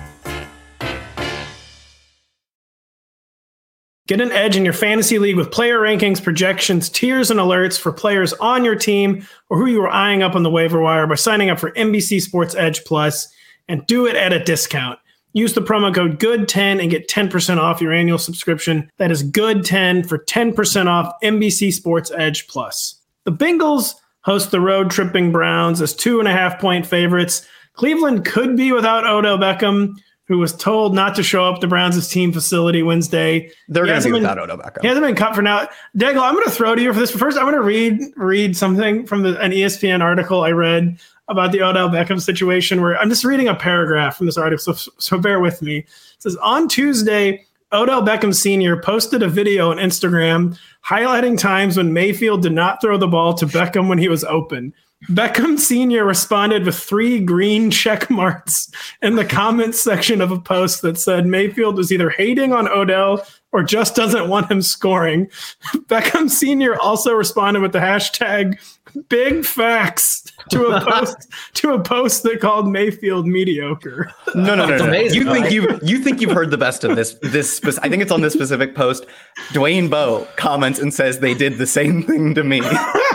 Get an edge in your fantasy league with player rankings, projections, tiers, and alerts for players on your team or who you are eyeing up on the waiver wire by signing up for N B C Sports Edge Plus. and do it at a discount. Use the promo code good ten and get ten percent off your annual subscription. That is good ten for ten percent off N B C Sports Edge Plus. The Bengals host the road tripping Browns as two and a half point favorites. Cleveland could be without Odell Beckham, who was told not to show up to Browns' team facility Wednesday. They're going to be been, without Odell Beckham. He hasn't been cut for now. Daigle, I'm going to throw to you for this. But first, I'm going to read read something from the, an E S P N article I read about the Odell Beckham situation, where I'm just reading a paragraph from this article, so, so bear with me. It says, on Tuesday, Odell Beckham Senior posted a video on Instagram highlighting times when Mayfield did not throw the ball to Beckham when he was open. Beckham Senior responded with three green check marks in the comments section of a post that said Mayfield was either hating on Odell or just doesn't want him scoring. Beckham Senior also responded with the hashtag big facts to a post to a post that called Mayfield mediocre. No, no, no, no. amazing, You right? think you you think you've heard the best of this this spe- I think it's on this specific post. Dwayne Bowe comments and says they did the same thing to me.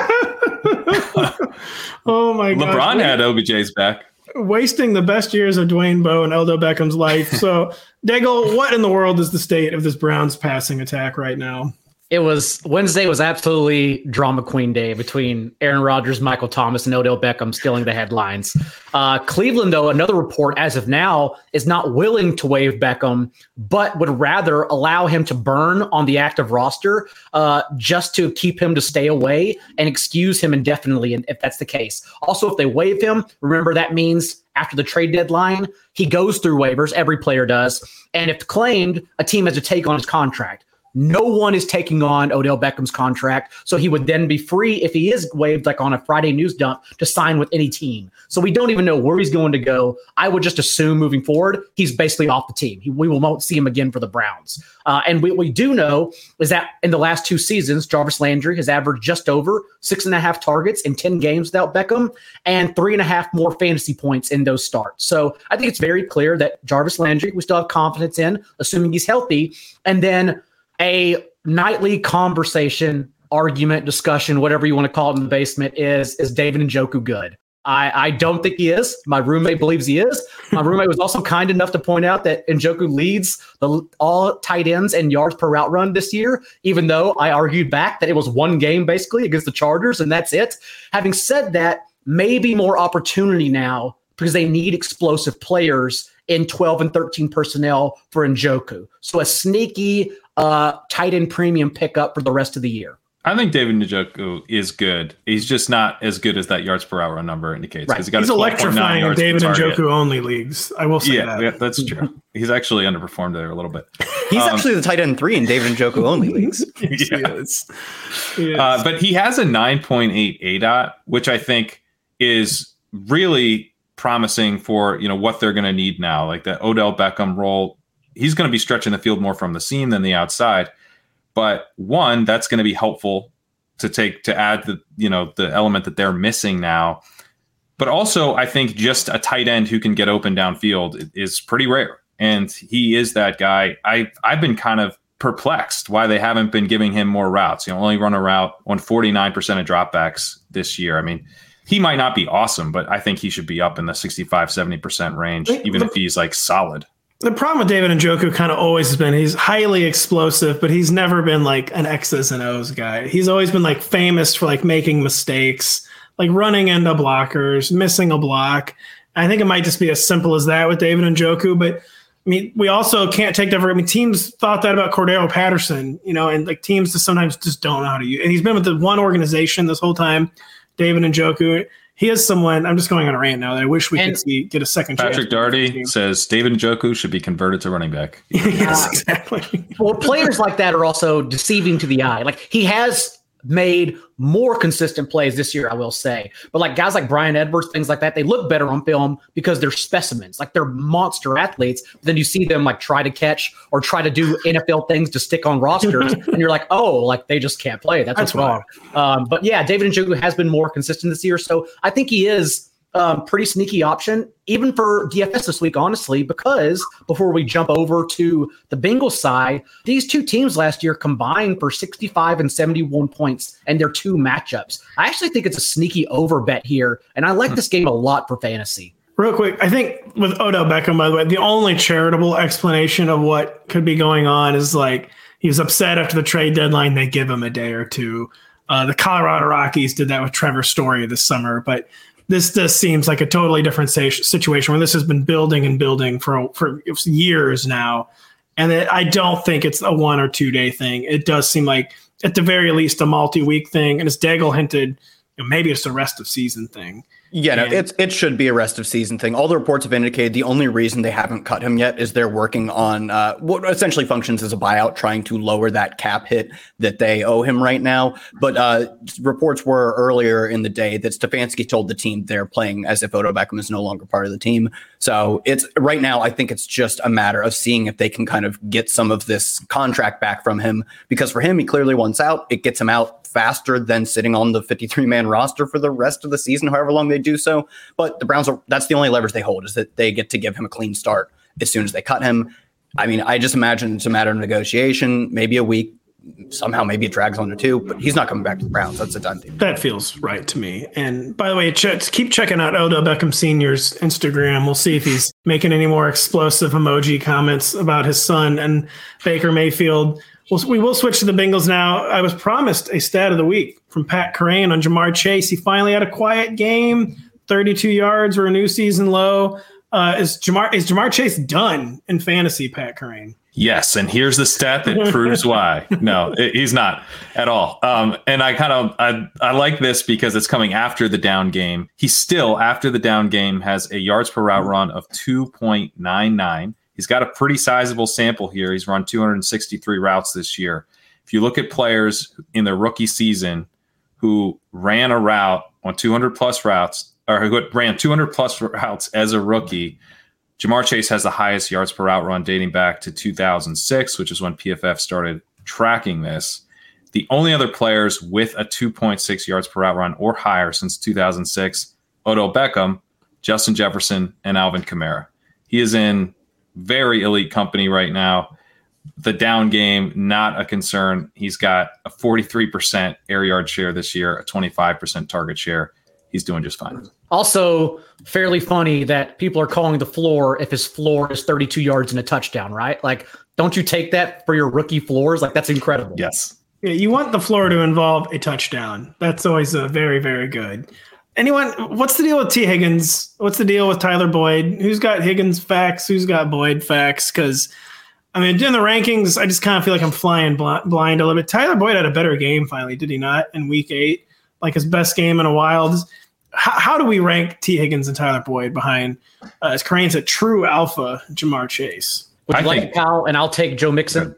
Oh my god. LeBron had O B J's back. Wasting the best years of Dwayne Bowe and Odell Beckham's life. So, Daigle, what in the world is the state of this Browns passing attack right now? It was Wednesday was absolutely drama queen day between Aaron Rodgers, Michael Thomas, and Odell Beckham stealing the headlines. Uh, Cleveland, though, another report as of now is not willing to waive Beckham, but would rather allow him to burn on the active roster uh, just to keep him to stay away and excuse him indefinitely, if that's the case. Also, if they waive him, remember that means after the trade deadline, he goes through waivers. Every player does. And if claimed, a team has to take on his contract. No one is taking on Odell Beckham's contract, so he would then be free if he is waived, like on a Friday news dump, to sign with any team. So we don't even know where he's going to go. I would just assume moving forward, he's basically off the team. He, we will won't see him again for the Browns. Uh, and what we do know is that in the last two seasons, Jarvis Landry has averaged just over six and a half targets in ten games without Beckham and three and a half more fantasy points in those starts. So I think it's very clear that Jarvis Landry, we still have confidence in, assuming he's healthy. And then a nightly conversation, argument, discussion, whatever you want to call it in the basement, is is David Njoku good? I, I don't think he is. My roommate believes he is. My roommate was also kind enough to point out that Njoku leads the all tight ends and yards per route run this year, even though I argued back that it was one game basically against the Chargers, and that's it. Having said that, maybe more opportunity now because they need explosive players in twelve and thirteen personnel for Njoku. So a sneaky uh, tight end premium pickup for the rest of the year. I think David Njoku is good. He's just not as good as that yards per hour number indicates. Right. He got He's electrifying in David Njoku only leagues. I will say yeah, that. Yeah, that's true. He's actually underperformed there a little bit. He's um, actually the tight end three in David Njoku only leagues. Yes, yeah. he is. He is. Uh, but he has a nine point eight A D O T, which I think is really promising for, you know, what they're going to need now. Like the Odell Beckham role, he's going to be stretching the field more from the seam than the outside. But one, that's going to be helpful to take to add the, you know, the element that they're missing now. But also, I think just a tight end who can get open downfield is pretty rare. And he is that guy. I I've been kind of perplexed why they haven't been giving him more routes. You know, only run a route on forty-nine percent of dropbacks this year. I mean, he might not be awesome, but I think he should be up in the sixty-five, seventy percent range, even if he's like solid. The problem with David Njoku kind of always has been he's highly explosive, but he's never been like an X's and O's guy. He's always been like famous for like making mistakes, like running into blockers, missing a block. I think it might just be as simple as that with David Njoku, but I mean, we also can't take that for, I mean, teams thought that about Cordero Patterson, you know, and like teams just sometimes just don't know how to use. And he's been with the one organization this whole time, David Njoku. He is someone, I'm just going on a rant now that I wish we and could see get a second chance. Patrick Daugherty says David Njoku should be converted to running back. Yes, exactly. Well, players like that are also deceiving to the eye. Like he has made more consistent plays this year, I will say. But like guys like Brian Edwards, things like that, they look better on film because they're specimens. Like they're monster athletes. Then you see them like try to catch or try to do N F L things to stick on rosters. And you're like, oh, like they just can't play. That's, That's what's wrong. Um, but yeah, David Njoku has been more consistent this year. So I think he is um, pretty sneaky option, even for D F S this week, honestly, because before we jump over to the Bengals side, these two teams last year combined for sixty-five and seventy-one points in their two matchups. I actually think it's a sneaky over bet here, and I like this game a lot for fantasy. Real quick, I think with Odell Beckham, by the way, the only charitable explanation of what could be going on is like he was upset after the trade deadline. They give him a day or two. Uh, the Colorado Rockies did that with Trevor Story this summer, but this just seems like a totally different situation where this has been building and building for for years now. And it, I don't think it's a one or two day thing. It does seem like at the very least a multi-week thing. And as Daigle hinted, you know, maybe it's a rest of season thing. Yeah, no, it's it should be a rest of season thing. All the reports have indicated the only reason they haven't cut him yet is they're working on uh, what essentially functions as a buyout, trying to lower that cap hit that they owe him right now. But uh, reports were earlier in the day that Stefanski told the team they're playing as if Odell Beckham is no longer part of the team. So it's right now, I think it's just a matter of seeing if they can kind of get some of this contract back from him, because for him, he clearly wants out. It gets him out faster than sitting on the fifty-three man roster for the rest of the season, however long they do so. But the Browns, are, that's the only leverage they hold, is that they get to give him a clean start as soon as they cut him. I mean, I just imagine it's a matter of negotiation, maybe a week, somehow maybe it drags on to two, but he's not coming back to the Browns. That's a done deal. That feels right to me. And by the way, ch- keep checking out Odell Beckham Senior's Instagram. We'll see if he's making any more explosive emoji comments about his son and Baker Mayfield. Well, we will switch to the Bengals now. I was promised a stat of the week from Pat Kerrane on Jamar Chase. He finally had a quiet game, thirty-two yards or a new season low. Uh, is Jamar is Jamar Chase done in fantasy, Pat Kerrane? Yes, and here's the stat that proves why. No, it, he's not at all. Um, and I kind of I, I like this because it's coming after the down game. He still, after the down game, has a yards per route run of two point nine nine. He's got a pretty sizable sample here. He's run two hundred sixty-three routes this year. If you look at players in their rookie season who ran a route on two hundred plus routes, or who ran two hundred plus routes as a rookie, Jamar Chase has the highest yards per route run dating back to two thousand six, which is when P F F started tracking this. The only other players with a two point six yards per route run or higher since two thousand six, Odell Beckham, Justin Jefferson, and Alvin Kamara. He is in very elite company right now. The down game, not a concern. He's got a forty-three percent air yard share this year, a twenty-five percent target share. He's doing just fine. Also, fairly funny that people are calling the floor if his floor is thirty-two yards and a touchdown, right? Like, don't you take that for your rookie floors? Like, that's incredible. Yes. Yeah, you want the floor to involve a touchdown. That's always a very, very good. Anyone, what's the deal with T. Higgins? What's the deal with Tyler Boyd? Who's got Higgins facts? Who's got Boyd facts? Because, I mean, in the rankings, I just kind of feel like I'm flying bl- blind a little bit. Tyler Boyd had a better game finally, did he not, in week eight? Like his best game in a while. How, how do we rank T. Higgins and Tyler Boyd behind, uh, as Kerrane's a true alpha, Jamar Chase? Would you I like think- it, Kyle? And I'll take Joe Mixon.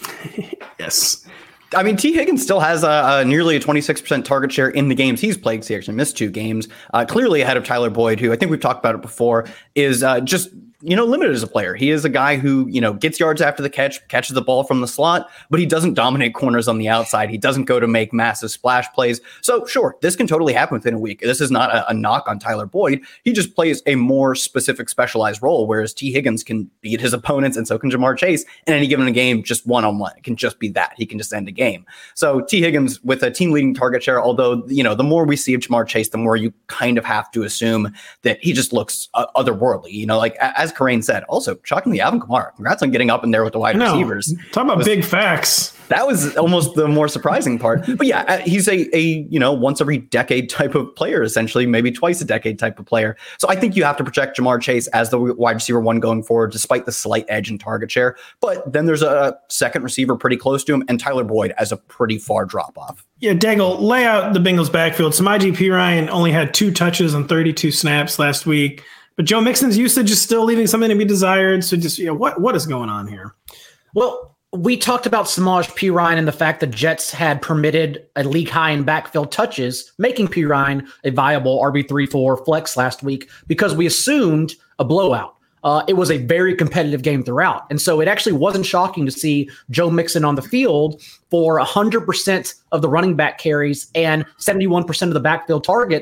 Yes. I mean, T. Higgins still has a, a nearly a twenty-six percent target share in the games he's played. He actually missed two games, uh, clearly ahead of Tyler Boyd, who I think we've talked about it before, is uh, just, you know, limited as a player. He is a guy who, you know, gets yards after the catch, catches the ball from the slot, but he doesn't dominate corners on the outside. He doesn't go to make massive splash plays. So sure, this can totally happen within a week. This is not a, a knock on Tyler Boyd. He just plays a more specific specialized role, whereas T. Higgins can beat his opponents, and so can Jamar Chase in any given game, just one-on-one. It can just be that. He can just end a game. So T. Higgins with a team-leading target share, although, you know, the more we see of Jamar Chase, the more you kind of have to assume that he just looks uh, otherworldly. You know, like as Kerrane said, also shockingly, Alvin Kamara, congrats on getting up in there with the wide No, receivers. Talk about was, big facts. That was almost the more surprising part. But yeah, he's a, a, you know, once every decade type of player, essentially, maybe twice a decade type of player. So I think you have to project Jamar Chase as the wide receiver one going forward, despite the slight edge in target share. But then there's a second receiver pretty close to him, and Tyler Boyd as a pretty far drop off. Yeah, Daigle, lay out the Bengals backfield. Samaje Perine only had two touches on thirty-two snaps last week, but Joe Mixon's usage is still leaving something to be desired. So just, you know, what what is going on here? Well, we talked about Samaje Perine and the fact that Jets had permitted a league high in backfield touches, making Perine a viable R B three four flex last week because we assumed a blowout. Uh, it was a very competitive game throughout. And so it actually wasn't shocking to see Joe Mixon on the field for one hundred percent of the running back carries and seventy-one percent of the backfield targets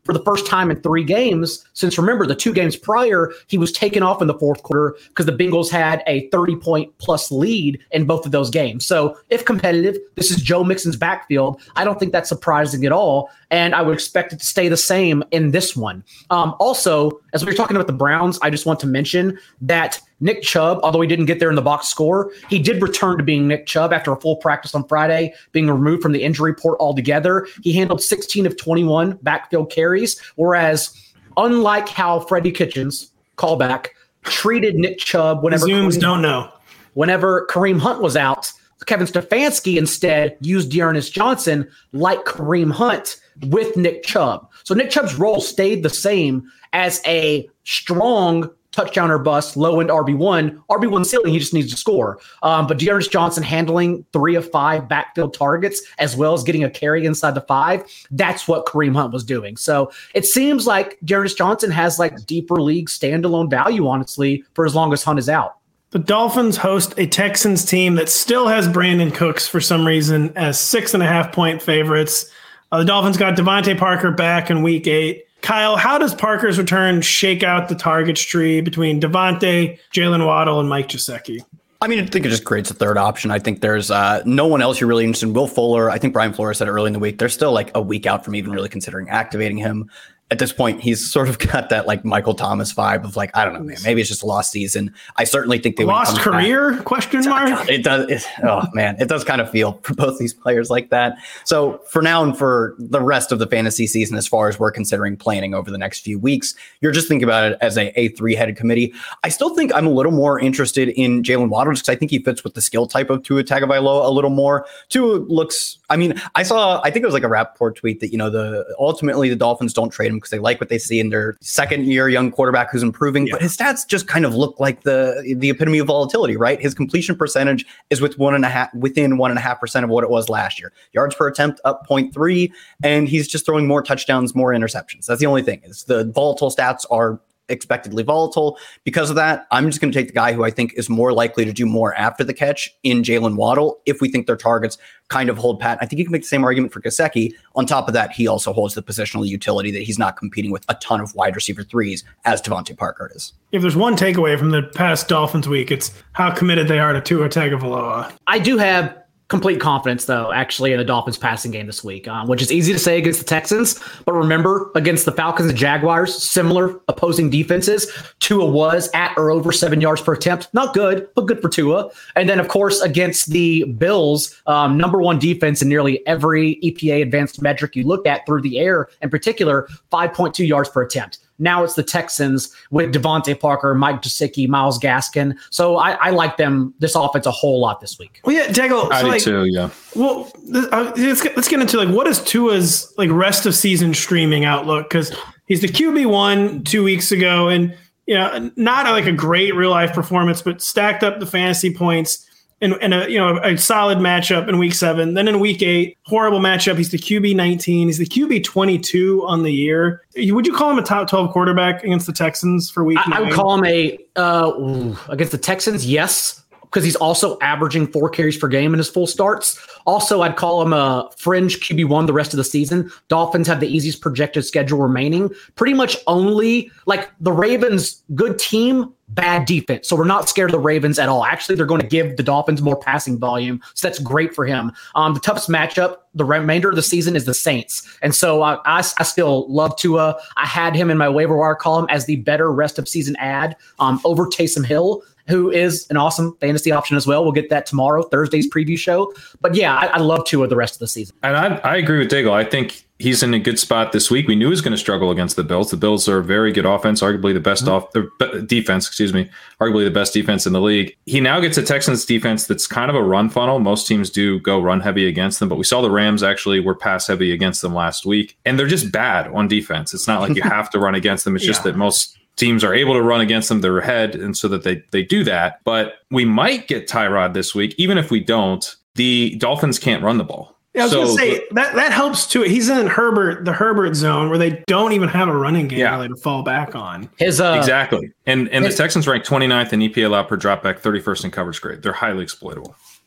for the first time in three games, since remember the two games prior, he was taken off in the fourth quarter because the Bengals had a thirty point plus lead in both of those games. So if competitive, this is Joe Mixon's backfield. I don't think that's surprising at all. And I would expect it to stay the same in this one. Um, also, as we were talking about the Browns, I just want to mention that Nick Chubb, although he didn't get there in the box score, he did return to being Nick Chubb after a full practice on Friday, being removed from the injury report altogether. He handled sixteen of twenty-one backfield carries, whereas unlike how Freddie Kitchens, callback, treated Nick Chubb whenever Zooms Kareem, don't know. Whenever Kareem Hunt was out, Kevin Stefanski instead used Dearness Johnson like Kareem Hunt with Nick Chubb. So Nick Chubb's role stayed the same as a strong touchdown or bust, low-end R B one. R B one ceiling, he just needs to score. Um, but Dearness Johnson handling three of five backfield targets, as well as getting a carry inside the five, that's what Kareem Hunt was doing. So it seems like Dearness Johnson has like deeper league standalone value, honestly, for as long as Hunt is out. The Dolphins host a Texans team that still has Brandon Cooks for some reason as six and a half point favorites. Uh, the Dolphins got Devontae Parker back in week eight. Kyle, how does Parker's return shake out the targets tree between Devontae, Jalen Waddle, and Mike Gesicki? I mean, I think it just creates a third option. I think there's uh, no one else you're really interested in. Will Fuller, I think Brian Flores said it early in the week. They're still like a week out from even really considering activating him. At this point, he's sort of got that like Michael Thomas vibe of like, I don't know, man, maybe it's just a lost season. I certainly think they lost career back. question mark. It does. It, oh man, it does kind of feel for both these players like that. So for now and for the rest of the fantasy season, as far as we're considering planning over the next few weeks, you're just thinking about it as a, a three headed committee. I still think I'm a little more interested in Jalen Waddle because I think he fits with the skill type of Tua Tagovailoa a little more. Tua looks, I mean, I saw, I think it was like a Rappaport tweet that, you know, the ultimately the Dolphins don't trade him because they like what they see in their second year young quarterback who's improving, yeah. But his stats just kind of look like the the epitome of volatility, right? His completion percentage is with one and a half within one and a half percent of what it was last year. Yards per attempt up zero point three, and he's just throwing more touchdowns, more interceptions. That's the only thing. Is the volatile stats are expectedly volatile. Because of that, I'm just going to take the guy who I think is more likely to do more after the catch in Jalen Waddle if we think their targets kind of hold pat. I think you can make the same argument for Gesicki. On top of that, he also holds the positional utility that he's not competing with a ton of wide receiver threes as Devontae Parker is. If there's one takeaway from the past Dolphins week, it's how committed they are to Tua Tagovailoa. I do have complete confidence, though, actually, in the Dolphins passing game this week, um, which is easy to say against the Texans. But remember, against the Falcons and Jaguars, similar opposing defenses, Tua was at or over seven yards per attempt. Not good, but good for Tua. And then, of course, against the Bills, um, number one defense in nearly every E P A advanced metric you look at through the air, in particular, five point two yards per attempt. Now it's the Texans with Devontae Parker, Mike Gesicki, Myles Gaskin. So I, I like them, this offense, a whole lot this week. Well, yeah, Daigle. I so do like, too, yeah. Well, uh, let's, get, let's get into like what is Tua's like rest of season streaming outlook? Because he's the Q B one two weeks ago, and you know, not like a great real life performance, but stacked up the fantasy points. In, in a you know a solid matchup in week seven, then in week eight, horrible matchup. He's the Q B nineteen. He's the Q B twenty-two on the year. Would you call him a top twelve quarterback against the Texans for week? I, nine? I would call him a uh, ooh, against the Texans, yes, because he's also averaging four carries per game in his full starts. Also, I'd call him a fringe Q B one the rest of the season. Dolphins have the easiest projected schedule remaining. Pretty much only like the Ravens, good team, bad defense. So we're not scared of the Ravens at all. Actually, they're going to give the Dolphins more passing volume. So that's great for him. Um, the toughest matchup the remainder of the season is the Saints. And so I, I, I still love Tua. I had him in my waiver wire column as the better rest of season ad um, over Taysom Hill, who is an awesome fantasy option as well. We'll get that tomorrow, Thursday's preview show. But yeah, I, I love Tua the rest of the season. And I, I agree with Daigle. I think he's in a good spot this week. We knew he was going to struggle against the Bills. The Bills are a very good offense, arguably the best mm-hmm. off the defense, excuse me, arguably the best defense in the league. He now gets a Texans defense that's kind of a run funnel. Most teams do go run heavy against them, but we saw the Rams actually were pass heavy against them last week, and they're just bad on defense. It's not like you have to run against them. It's just yeah. that most teams are able to run against them. They're ahead, and so that they they do that. But we might get Tyrod this week. Even if we don't, the Dolphins can't run the ball. Yeah, I was so, going to say, that, that helps too. He's in Herbert, the Herbert zone where they don't even have a running game yeah. really to fall back on. His uh, Exactly. And and his, the Texans rank twenty-ninth in E P A allowed per dropback, thirty-first in coverage grade. They're highly exploitable.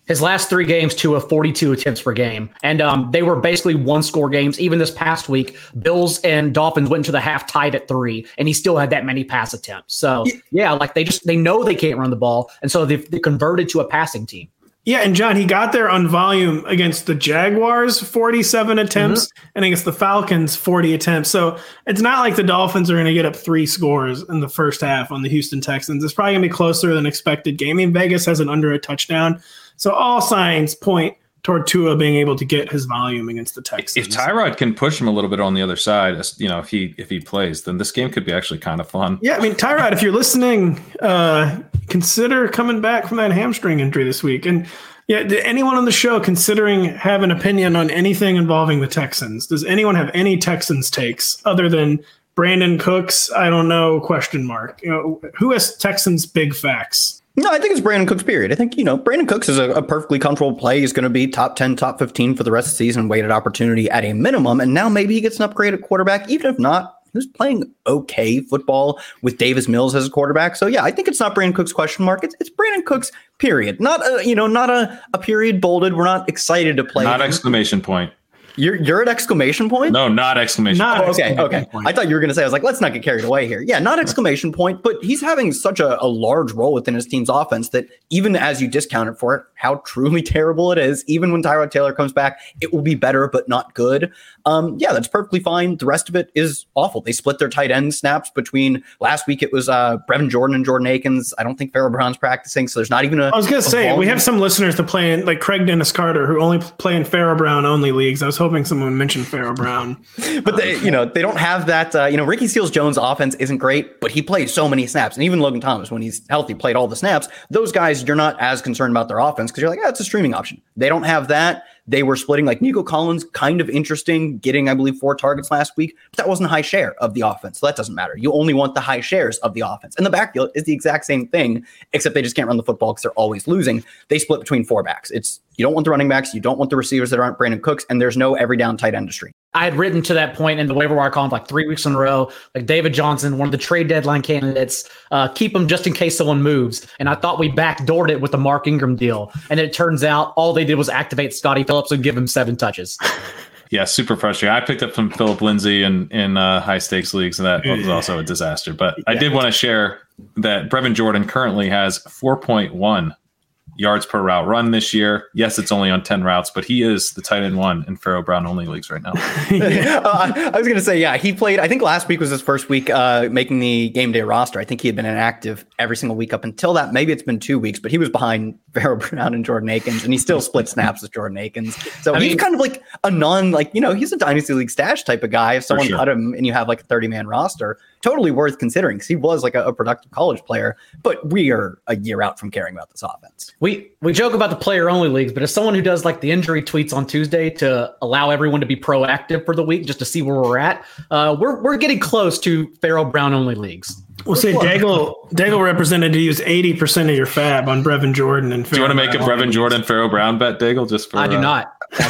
His last three games, Tua, forty-two attempts per game. And um, they were basically one-score games. Even this past week, Bills and Dolphins went into the half tied at three, and he still had that many pass attempts. So, yeah, like they just they know they can't run the ball, and so they've, they converted to a passing team. Yeah, and John, he got there on volume against the Jaguars, forty-seven attempts, mm-hmm. and against the Falcons, forty attempts. So it's not like the Dolphins are going to get up three scores in the first half on the Houston Texans. It's probably going to be closer than expected game. I mean, Vegas has an under a touchdown. So all signs point toward Tua being able to get his volume against the Texans. If Tyrod can push him a little bit on the other side, you know, if he if he plays, then this game could be actually kind of fun. Yeah, I mean, Tyrod, if you're listening, uh, consider coming back from that hamstring injury this week. And yeah, did anyone on the show considering have an opinion on anything involving the Texans? Does anyone have any Texans takes other than Brandon Cooks? I don't know, question mark. You know, who has Texans big facts? No, I think it's Brandon Cooks, period. I think, you know, Brandon Cooks is a, a perfectly comfortable play. He's going to be top ten, top fifteen for the rest of the season, weighted opportunity at a minimum. And now maybe he gets an upgrade at quarterback. Even if not, he was playing okay football with Davis Mills as a quarterback. So, yeah, I think it's not Brandon Cooks question mark. It's, it's Brandon Cooks, period. Not, a, you know, not a, a period bolded. We're not excited to play. Not him. Exclamation point. You're you're at exclamation point? No, not exclamation not point. Oh, okay, exclamation okay. point. I thought you were going to say, I was like, let's not get carried away here. Yeah, not exclamation point, but he's having such a, a large role within his team's offense that even as you discount it for it, how truly terrible it is, even when Tyrod Taylor comes back, it will be better, but not good. Um, yeah, that's perfectly fine. The rest of it is awful. They split their tight end snaps between last week. It was uh, Brevin Jordan and Jordan Akins. I don't think Pharaoh Brown's practicing, so there's not even a. I was going to say, volume. We have some listeners that play in, like Craig Dennis Carter, who only play in Pharaoh Brown only leagues. I was hoping someone would mention Pharaoh Brown. But they, you know, they don't have that. Uh, you know, Ricky Seals-Jones' offense isn't great, but he plays so many snaps. And even Logan Thomas, when he's healthy, played all the snaps. Those guys, you're not as concerned about their offense because you're like, oh, it's a streaming option. They don't have that. They were splitting like Nico Collins, kind of interesting, getting, I believe, four targets last week. But that wasn't a high share of the offense. So that doesn't matter. You only want the high shares of the offense. And the backfield is the exact same thing, except they just can't run the football because they're always losing. They split between four backs. It's you don't want the running backs. You don't want the receivers that aren't Brandon Cooks. And there's no every down tight industry. I had written to that point in the waiver wire column like three weeks in a row, like David Johnson, one of the trade deadline candidates, uh, keep him just in case someone moves. And I thought we backdoored it with the Mark Ingram deal. And it turns out all they did was activate Scotty Phillips and give him seven touches. Yeah, super frustrating. I picked up some Philip Lindsay in, in uh, high stakes leagues, and that was also a disaster. But I did want to share that Brevin Jordan currently has four point one yards per route run this year. Yes, it's only on ten routes, but he is the tight end one in Pharaoh Brown only leagues right now. yeah. uh, I was going to say, yeah, he played, I think last week was his first week uh, making the game day roster. I think he had been inactive every single week up until that. Maybe it's been two weeks, but he was behind Pharaoh Brown and Jordan Akins, and he still split snaps with Jordan Akins. So I he's mean, kind of like a non, like, you know, he's a Dynasty League stash type of guy. If someone sure. cut him and you have like a thirty man roster, totally worth considering because he was like a, a productive college player, but we are a year out from caring about this offense. We we joke about the player only leagues, but as someone who does like the injury tweets on Tuesday to allow everyone to be proactive for the week, just to see where we're at, uh, we're we're getting close to Pharaoh Brown only leagues. We'll say Daigle Daigle represented to use eighty percent of your fab on Brevin Jordan and Pharaoh Do you want to make Brown a Brevin Jordan Pharaoh Brown bet, Daigle? Just for I do uh, not.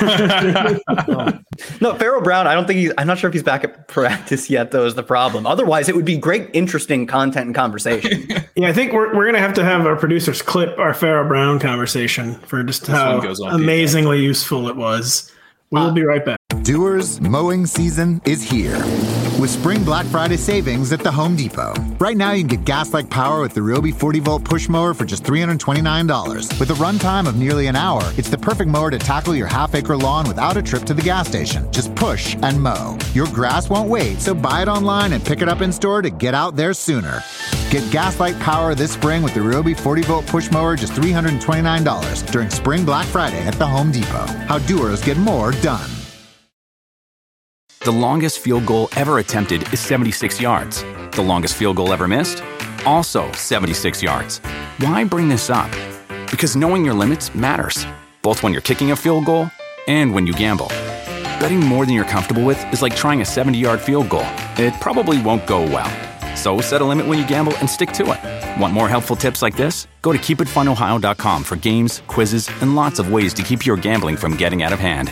No, Pharaoh Brown, I don't think he's, I'm not sure if he's back at practice yet, though, is the problem. Otherwise, it would be great, interesting content and conversation. Yeah, I think we're we're going to have to have our producers clip our Pharaoh Brown conversation for just this how amazingly useful it was. We'll uh, be right back. Doers, mowing season is here. With Spring Black Friday savings at the Home Depot. Right now, you can get gas-like power with the Ryobi forty volt push mower for just three hundred twenty-nine dollars. With a runtime of nearly an hour, it's the perfect mower to tackle your half-acre lawn without a trip to the gas station. Just push and mow. Your grass won't wait, so buy it online and pick it up in-store to get out there sooner. Get gas-like power this spring with the Ryobi forty volt push mower just three hundred twenty-nine dollars during Spring Black Friday at the Home Depot. How doers get more done. The longest field goal ever attempted is seventy-six yards. The longest field goal ever missed? Also seventy-six yards. Why bring this up? Because knowing your limits matters, both when you're kicking a field goal and when you gamble. Betting more than you're comfortable with is like trying a seventy yard field goal. It probably won't go well. So set a limit when you gamble and stick to it. Want more helpful tips like this? Go to keep it fun ohio dot com for games, quizzes, and lots of ways to keep your gambling from getting out of hand.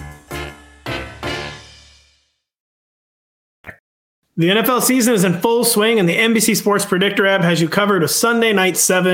The N F L season is in full swing, and the N B C Sports Predictor app has you covered with Sunday Night seven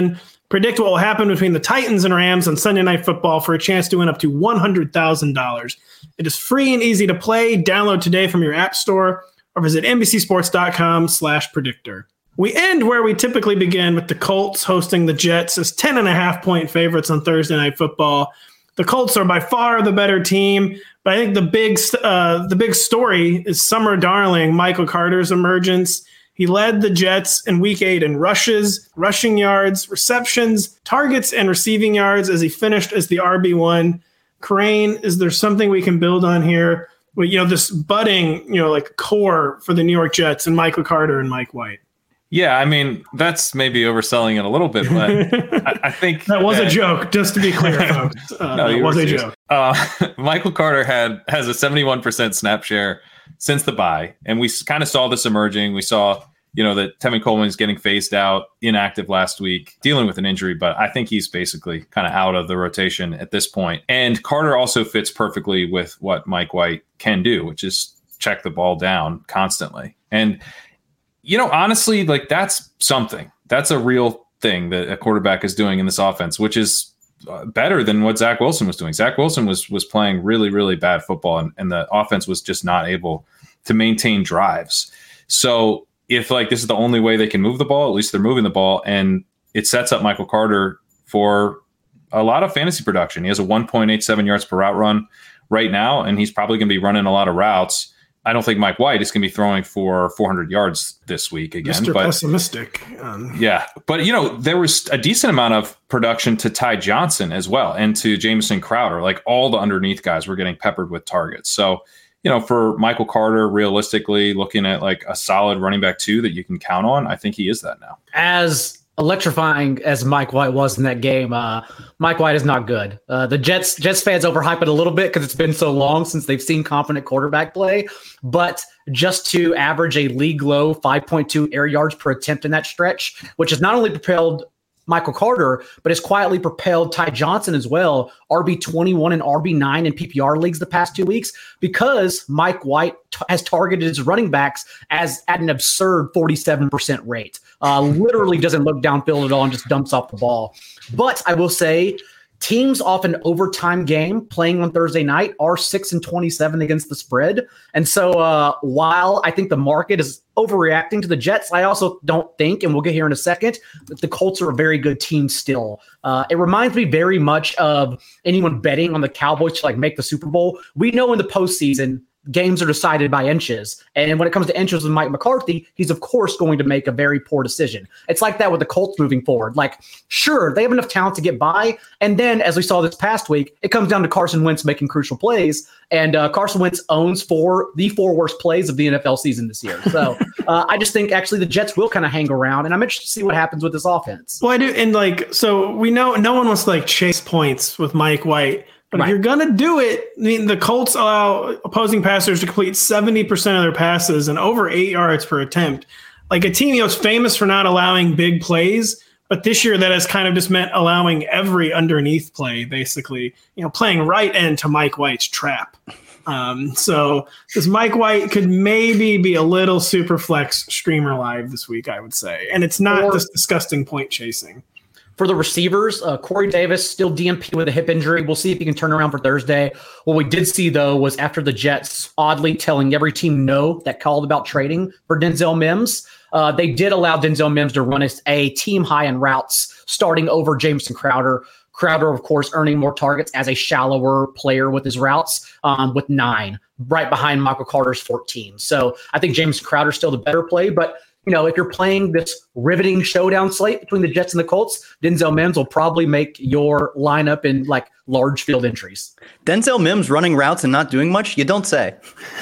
Predict what will happen between the Titans and Rams on Sunday Night Football for a chance to win up to one hundred thousand dollars. It is free and easy to play. Download today from your app store or visit NBCSports.com slash predictor. We end where we typically begin with the Colts hosting the Jets as ten and a half point favorites on Thursday Night Football. The Colts are by far the better team, but I think the big uh, the big story is summer darling Michael Carter's emergence. He led the Jets in week eight in rushes, rushing yards, receptions, targets, and receiving yards as he finished as the R B one. Crane, is there something we can build on here? Well, you know, this budding, you know, like core for the New York Jets and Michael Carter and Mike White. Yeah, I mean, that's maybe overselling it a little bit, but I, I think that was that, a joke, just to be clear, folks. Uh, no, that was a joke. Uh, Michael Carter had has a seventy-one percent snap share since the bye, and we kind of saw this emerging. We saw, you know, that Tevin Coleman is getting phased out, inactive last week, dealing with an injury, but I think he's basically kind of out of the rotation at this point. And Carter also fits perfectly with what Mike White can do, which is check the ball down constantly. And you know, honestly, like that's something. That's a real thing that a quarterback is doing in this offense, which is uh, better than what Zach Wilson was doing. Zach Wilson was was playing really, really bad football, and, and the offense was just not able to maintain drives. So if like this is the only way they can move the ball, at least they're moving the ball, and it sets up Michael Carter for a lot of fantasy production. He has a one point eight seven yards per route run right now, and he's probably going to be running a lot of routes. I don't think Mike White is going to be throwing for four hundred yards this week again. Mister But, pessimistic. Um, yeah. But, you know, there was a decent amount of production to Ty Johnson as well and to Jamison Crowder. Like all the underneath guys were getting peppered with targets. So, you know, for Michael Carter, realistically looking at like a solid running back two that you can count on, I think he is that now. As electrifying as Mike White was in that game, uh, Mike White is not good. Uh, the Jets Jets fans overhype it a little bit because it's been so long since they've seen confident quarterback play. But just to average a league low five point two air yards per attempt in that stretch, which has not only propelled Michael Carter, but has quietly propelled Ty Johnson as well, R B twenty-one and R B nine in P P R leagues the past two weeks, because Mike White t- has targeted his running backs as at an absurd forty-seven percent rate. Uh, literally doesn't look downfield at all and just dumps off the ball. But I will say, teams off an overtime game playing on Thursday night are six and twenty-seven against the spread. And so uh, while I think the market is overreacting to the Jets, I also don't think, and we'll get here in a second, that the Colts are a very good team still. Uh, it reminds me very much of anyone betting on the Cowboys to like make the Super Bowl. We know in the postseason, games are decided by inches. And when it comes to inches with Mike McCarthy, he's of course going to make a very poor decision. It's like that with the Colts moving forward. Like, sure, they have enough talent to get by. And then, as we saw this past week, it comes down to Carson Wentz making crucial plays. And uh, Carson Wentz owns four, the four worst plays of the N F L season this year. So uh, I just think actually the Jets will kind of hang around. And I'm interested to see what happens with this offense. Well, I do. And like, so we know no one wants to like chase points with Mike White. But right. If you're going to do it, I mean, the Colts allow opposing passers to complete seventy percent of their passes and over eight yards per attempt. Like a team, you know, is famous for not allowing big plays, but this year that has kind of just meant allowing every underneath play, basically, you know, playing right into Mike White's trap. Um, so this Mike White could maybe be a little super flex streamer live this week, I would say. And it's not or- just disgusting point chasing. For the receivers, uh, Corey Davis still D M P with a hip injury. We'll see if he can turn around for Thursday. What we did see, though, was after the Jets oddly telling every team no that called about trading for Denzel Mims, uh, they did allow Denzel Mims to run a, a team high in routes, starting over Jamison Crowder. Crowder, of course, earning more targets as a shallower player with his routes, um, with nine, right behind Michael Carter's fourteen. So I think Jamison Crowder's still the better play, but you know, if you're playing this riveting showdown slate between the Jets and the Colts, Denzel Mims will probably make your lineup in like large field entries. Denzel Mims running routes and not doing much? You don't say.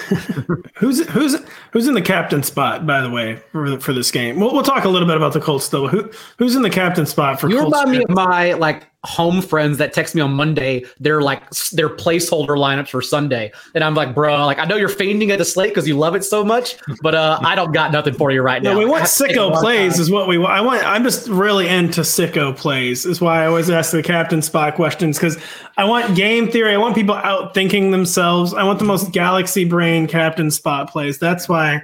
who's who's who's in the captain spot, by the way, for for this game? We'll we'll talk a little bit about the Colts though. Who who's in the captain spot for? You Colts remind me of my like home friends that text me on Monday. They're like their placeholder lineups for Sunday, and I'm like, bro, like I know you're fainting at the slate because you love it so much, but uh, I don't got nothing for you right now. No, we want sicko plays is what we want. I want. I'm just really into sicko plays. Is why I always ask the captain spot questions, because I want game theory. I want people out thinking themselves. I want the most galaxy brain captain spot plays. That's why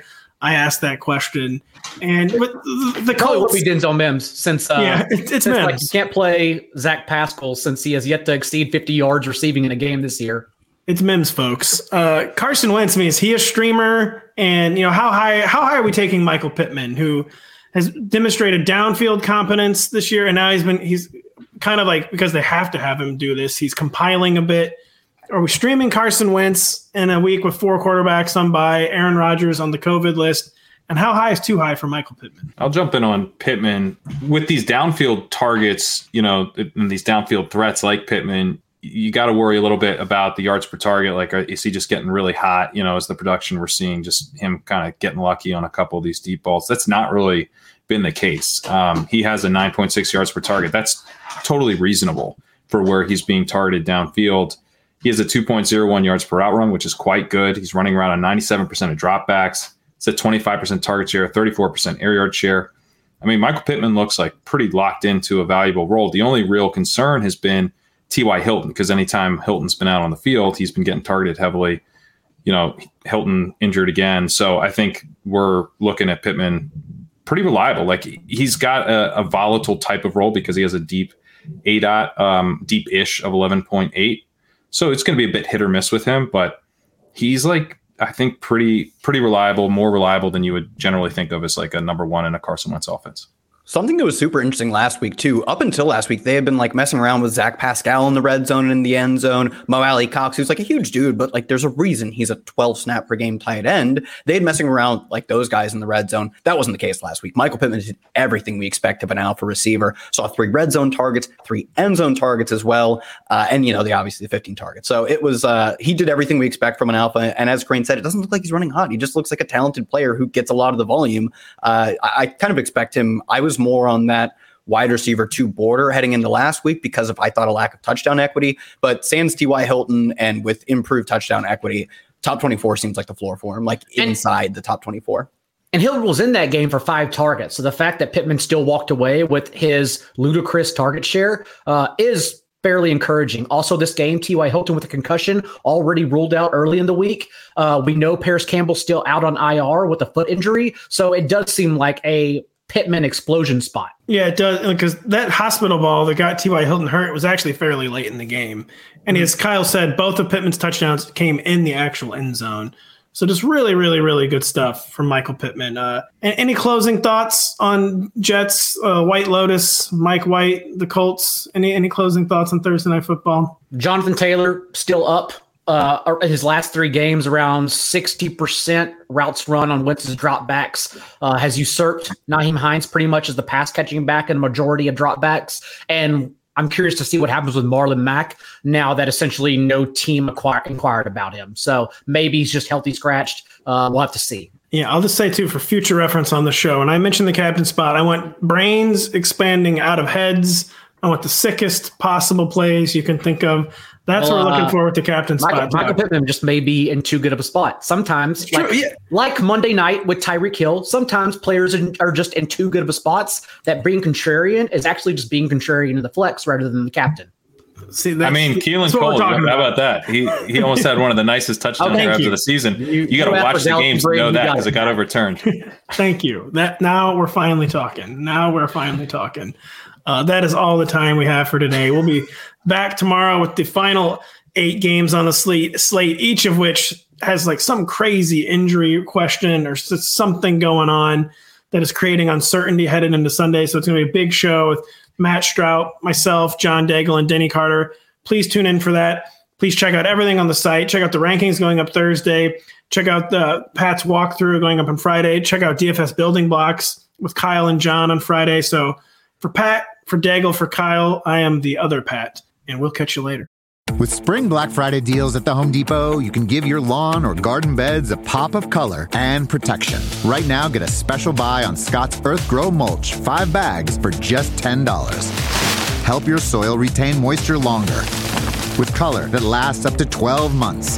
I asked that question. And with the Probably Colts, will be Denzel Mims since uh, yeah, it, it's since, Mims. like you can't play Zach Pascal since he has yet to exceed fifty yards receiving in a game this year. It's Mims, folks. Uh, Carson Wentz, I mean, is he a streamer? And you know, how high how high are we taking Michael Pittman, who has demonstrated downfield competence this year, and now he's been he's kind of like, because they have to have him do this, he's compiling a bit. Are we streaming Carson Wentz in a week with four quarterbacks on bye, Aaron Rodgers on the COVID list? And how high is too high for Michael Pittman? I'll jump in on Pittman. With these downfield targets, you know, and these downfield threats like Pittman, you got to worry a little bit about the yards per target. Like, is he just getting really hot? You know, is the production we're seeing just him kind of getting lucky on a couple of these deep balls? That's not really been the case. Um, he has a nine point six yards per target. That's totally reasonable for where he's being targeted downfield. He has a two point oh one yards per route run, which is quite good. He's running around on ninety-seven percent of dropbacks. It's a twenty-five percent target share, thirty-four percent air yard share. I mean, Michael Pittman looks like pretty locked into a valuable role. The only real concern has been T Y. Hilton, because anytime Hilton's been out on the field, he's been getting targeted heavily. You know, Hilton injured again. So I think we're looking at Pittman pretty reliable. Like, he's got a, a volatile type of role because he has a deep A DOT, um, deep-ish of eleven point eight. So it's going to be a bit hit or miss with him, but he's like, I think pretty, pretty reliable, more reliable than you would generally think of as like a number one in a Carson Wentz offense. Something that was super interesting last week, too. Up until last week, they had been like messing around with Zach Pascal in the red zone and in the end zone. Mo Alley Cox, who's like a huge dude, but like there's a reason he's a twelve snap per game tight end. They had messing around like those guys in the red zone. That wasn't the case last week. Michael Pittman did everything we expect of an alpha receiver. Saw three red zone targets, three end zone targets as well. Uh, and, you know, the obviously the fifteen targets. So it was, uh, he did everything we expect from an alpha. And as Crane said, it doesn't look like he's running hot. He just looks like a talented player who gets a lot of the volume. Uh, I, I kind of expect him. I was more on that wide receiver two border heading into last week because of, I thought, a lack of touchdown equity, but sans T Y. Hilton and with improved touchdown equity, top twenty-four seems like the floor for him, like and, inside the top twenty-four. And Hilton was in that game for five targets. So the fact that Pittman still walked away with his ludicrous target share uh, is fairly encouraging. Also, this game, T Y. Hilton with a concussion already ruled out early in the week. Uh, we know Paris Campbell's still out on I R with a foot injury. So it does seem like a Pittman explosion spot. Yeah, it does, because that hospital ball that got T Y. Hilton hurt was actually fairly late in the game. And as Kyle said, both of Pittman's touchdowns came in the actual end zone. So just really, really, really good stuff from Michael Pittman. Uh, any closing thoughts on Jets, uh, White Lotus, Mike White, the Colts? Any any closing thoughts on Thursday Night Football? Jonathan Taylor still up. Uh, his last three games, around sixty percent routes run on Wentz's dropbacks, uh, has usurped Nyheim Hines pretty much as the pass catching back in a majority of dropbacks. And I'm curious to see what happens with Marlon Mack now that essentially no team acquired, inquired about him. So maybe he's just healthy scratched. Uh, we'll have to see. Yeah, I'll just say, too, for future reference on the show, and I mentioned the captain spot, I want brains expanding out of heads. I want the sickest possible plays you can think of. That's well, what we're looking uh, for with the captain Michael, spot. Michael Pittman just may be in too good of a spot. Sometimes, like, true, yeah. like Monday night with Tyreek Hill, sometimes players in, are just in too good of a spots that being contrarian is actually just being contrarian in the flex rather than the captain. See, I mean, Keelan Cole, how about. about that? He he almost had one of the nicest touchdown oh, drives you. of the season. You, you got to watch the games to know that because it got overturned. Thank you. That Now we're finally talking. Now we're finally talking. Uh, that is all the time we have for today. We'll be back tomorrow with the final eight games on the slate, slate, each of which has like some crazy injury question or something going on that is creating uncertainty headed into Sunday. So it's going to be a big show with Matt Strout, myself, John Daigle, and Denny Carter. Please tune in for that. Please check out everything on the site. Check out the rankings going up Thursday. Check out the Pat's walkthrough going up on Friday. Check out D F S Building Blocks with Kyle and John on Friday. So for Pat, for Daigle, for Kyle, I am the other Pat, and we'll catch you later. With spring Black Friday deals at the Home Depot, you can give your lawn or garden beds a pop of color and protection. Right now, get a special buy on Scott's Earth Grow Mulch, five bags for just ten dollars. Help your soil retain moisture longer with color that lasts up to twelve months.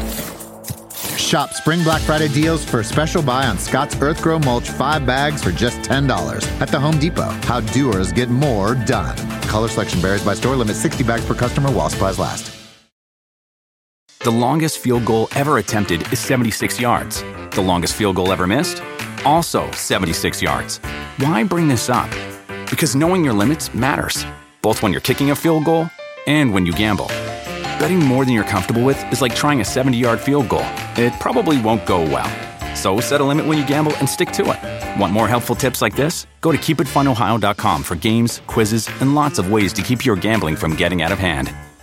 Shop spring Black Friday deals for a special buy on Scott's Earth Grow Mulch, five bags for just ten dollars at the Home Depot. How doers get more done. Color selection varies by store. Limit sixty bags per customer while supplies last. The longest field goal ever attempted is seventy-six yards. The longest field goal ever missed? also seventy-six yards. Why bring this up? Because knowing your limits matters, both when you're kicking a field goal and when you gamble. Betting more than you're comfortable with is like trying a seventy-yard field goal. It probably won't go well. So set a limit when you gamble and stick to it. Want more helpful tips like this? Go to keep it fun ohio dot com for games, quizzes, and lots of ways to keep your gambling from getting out of hand.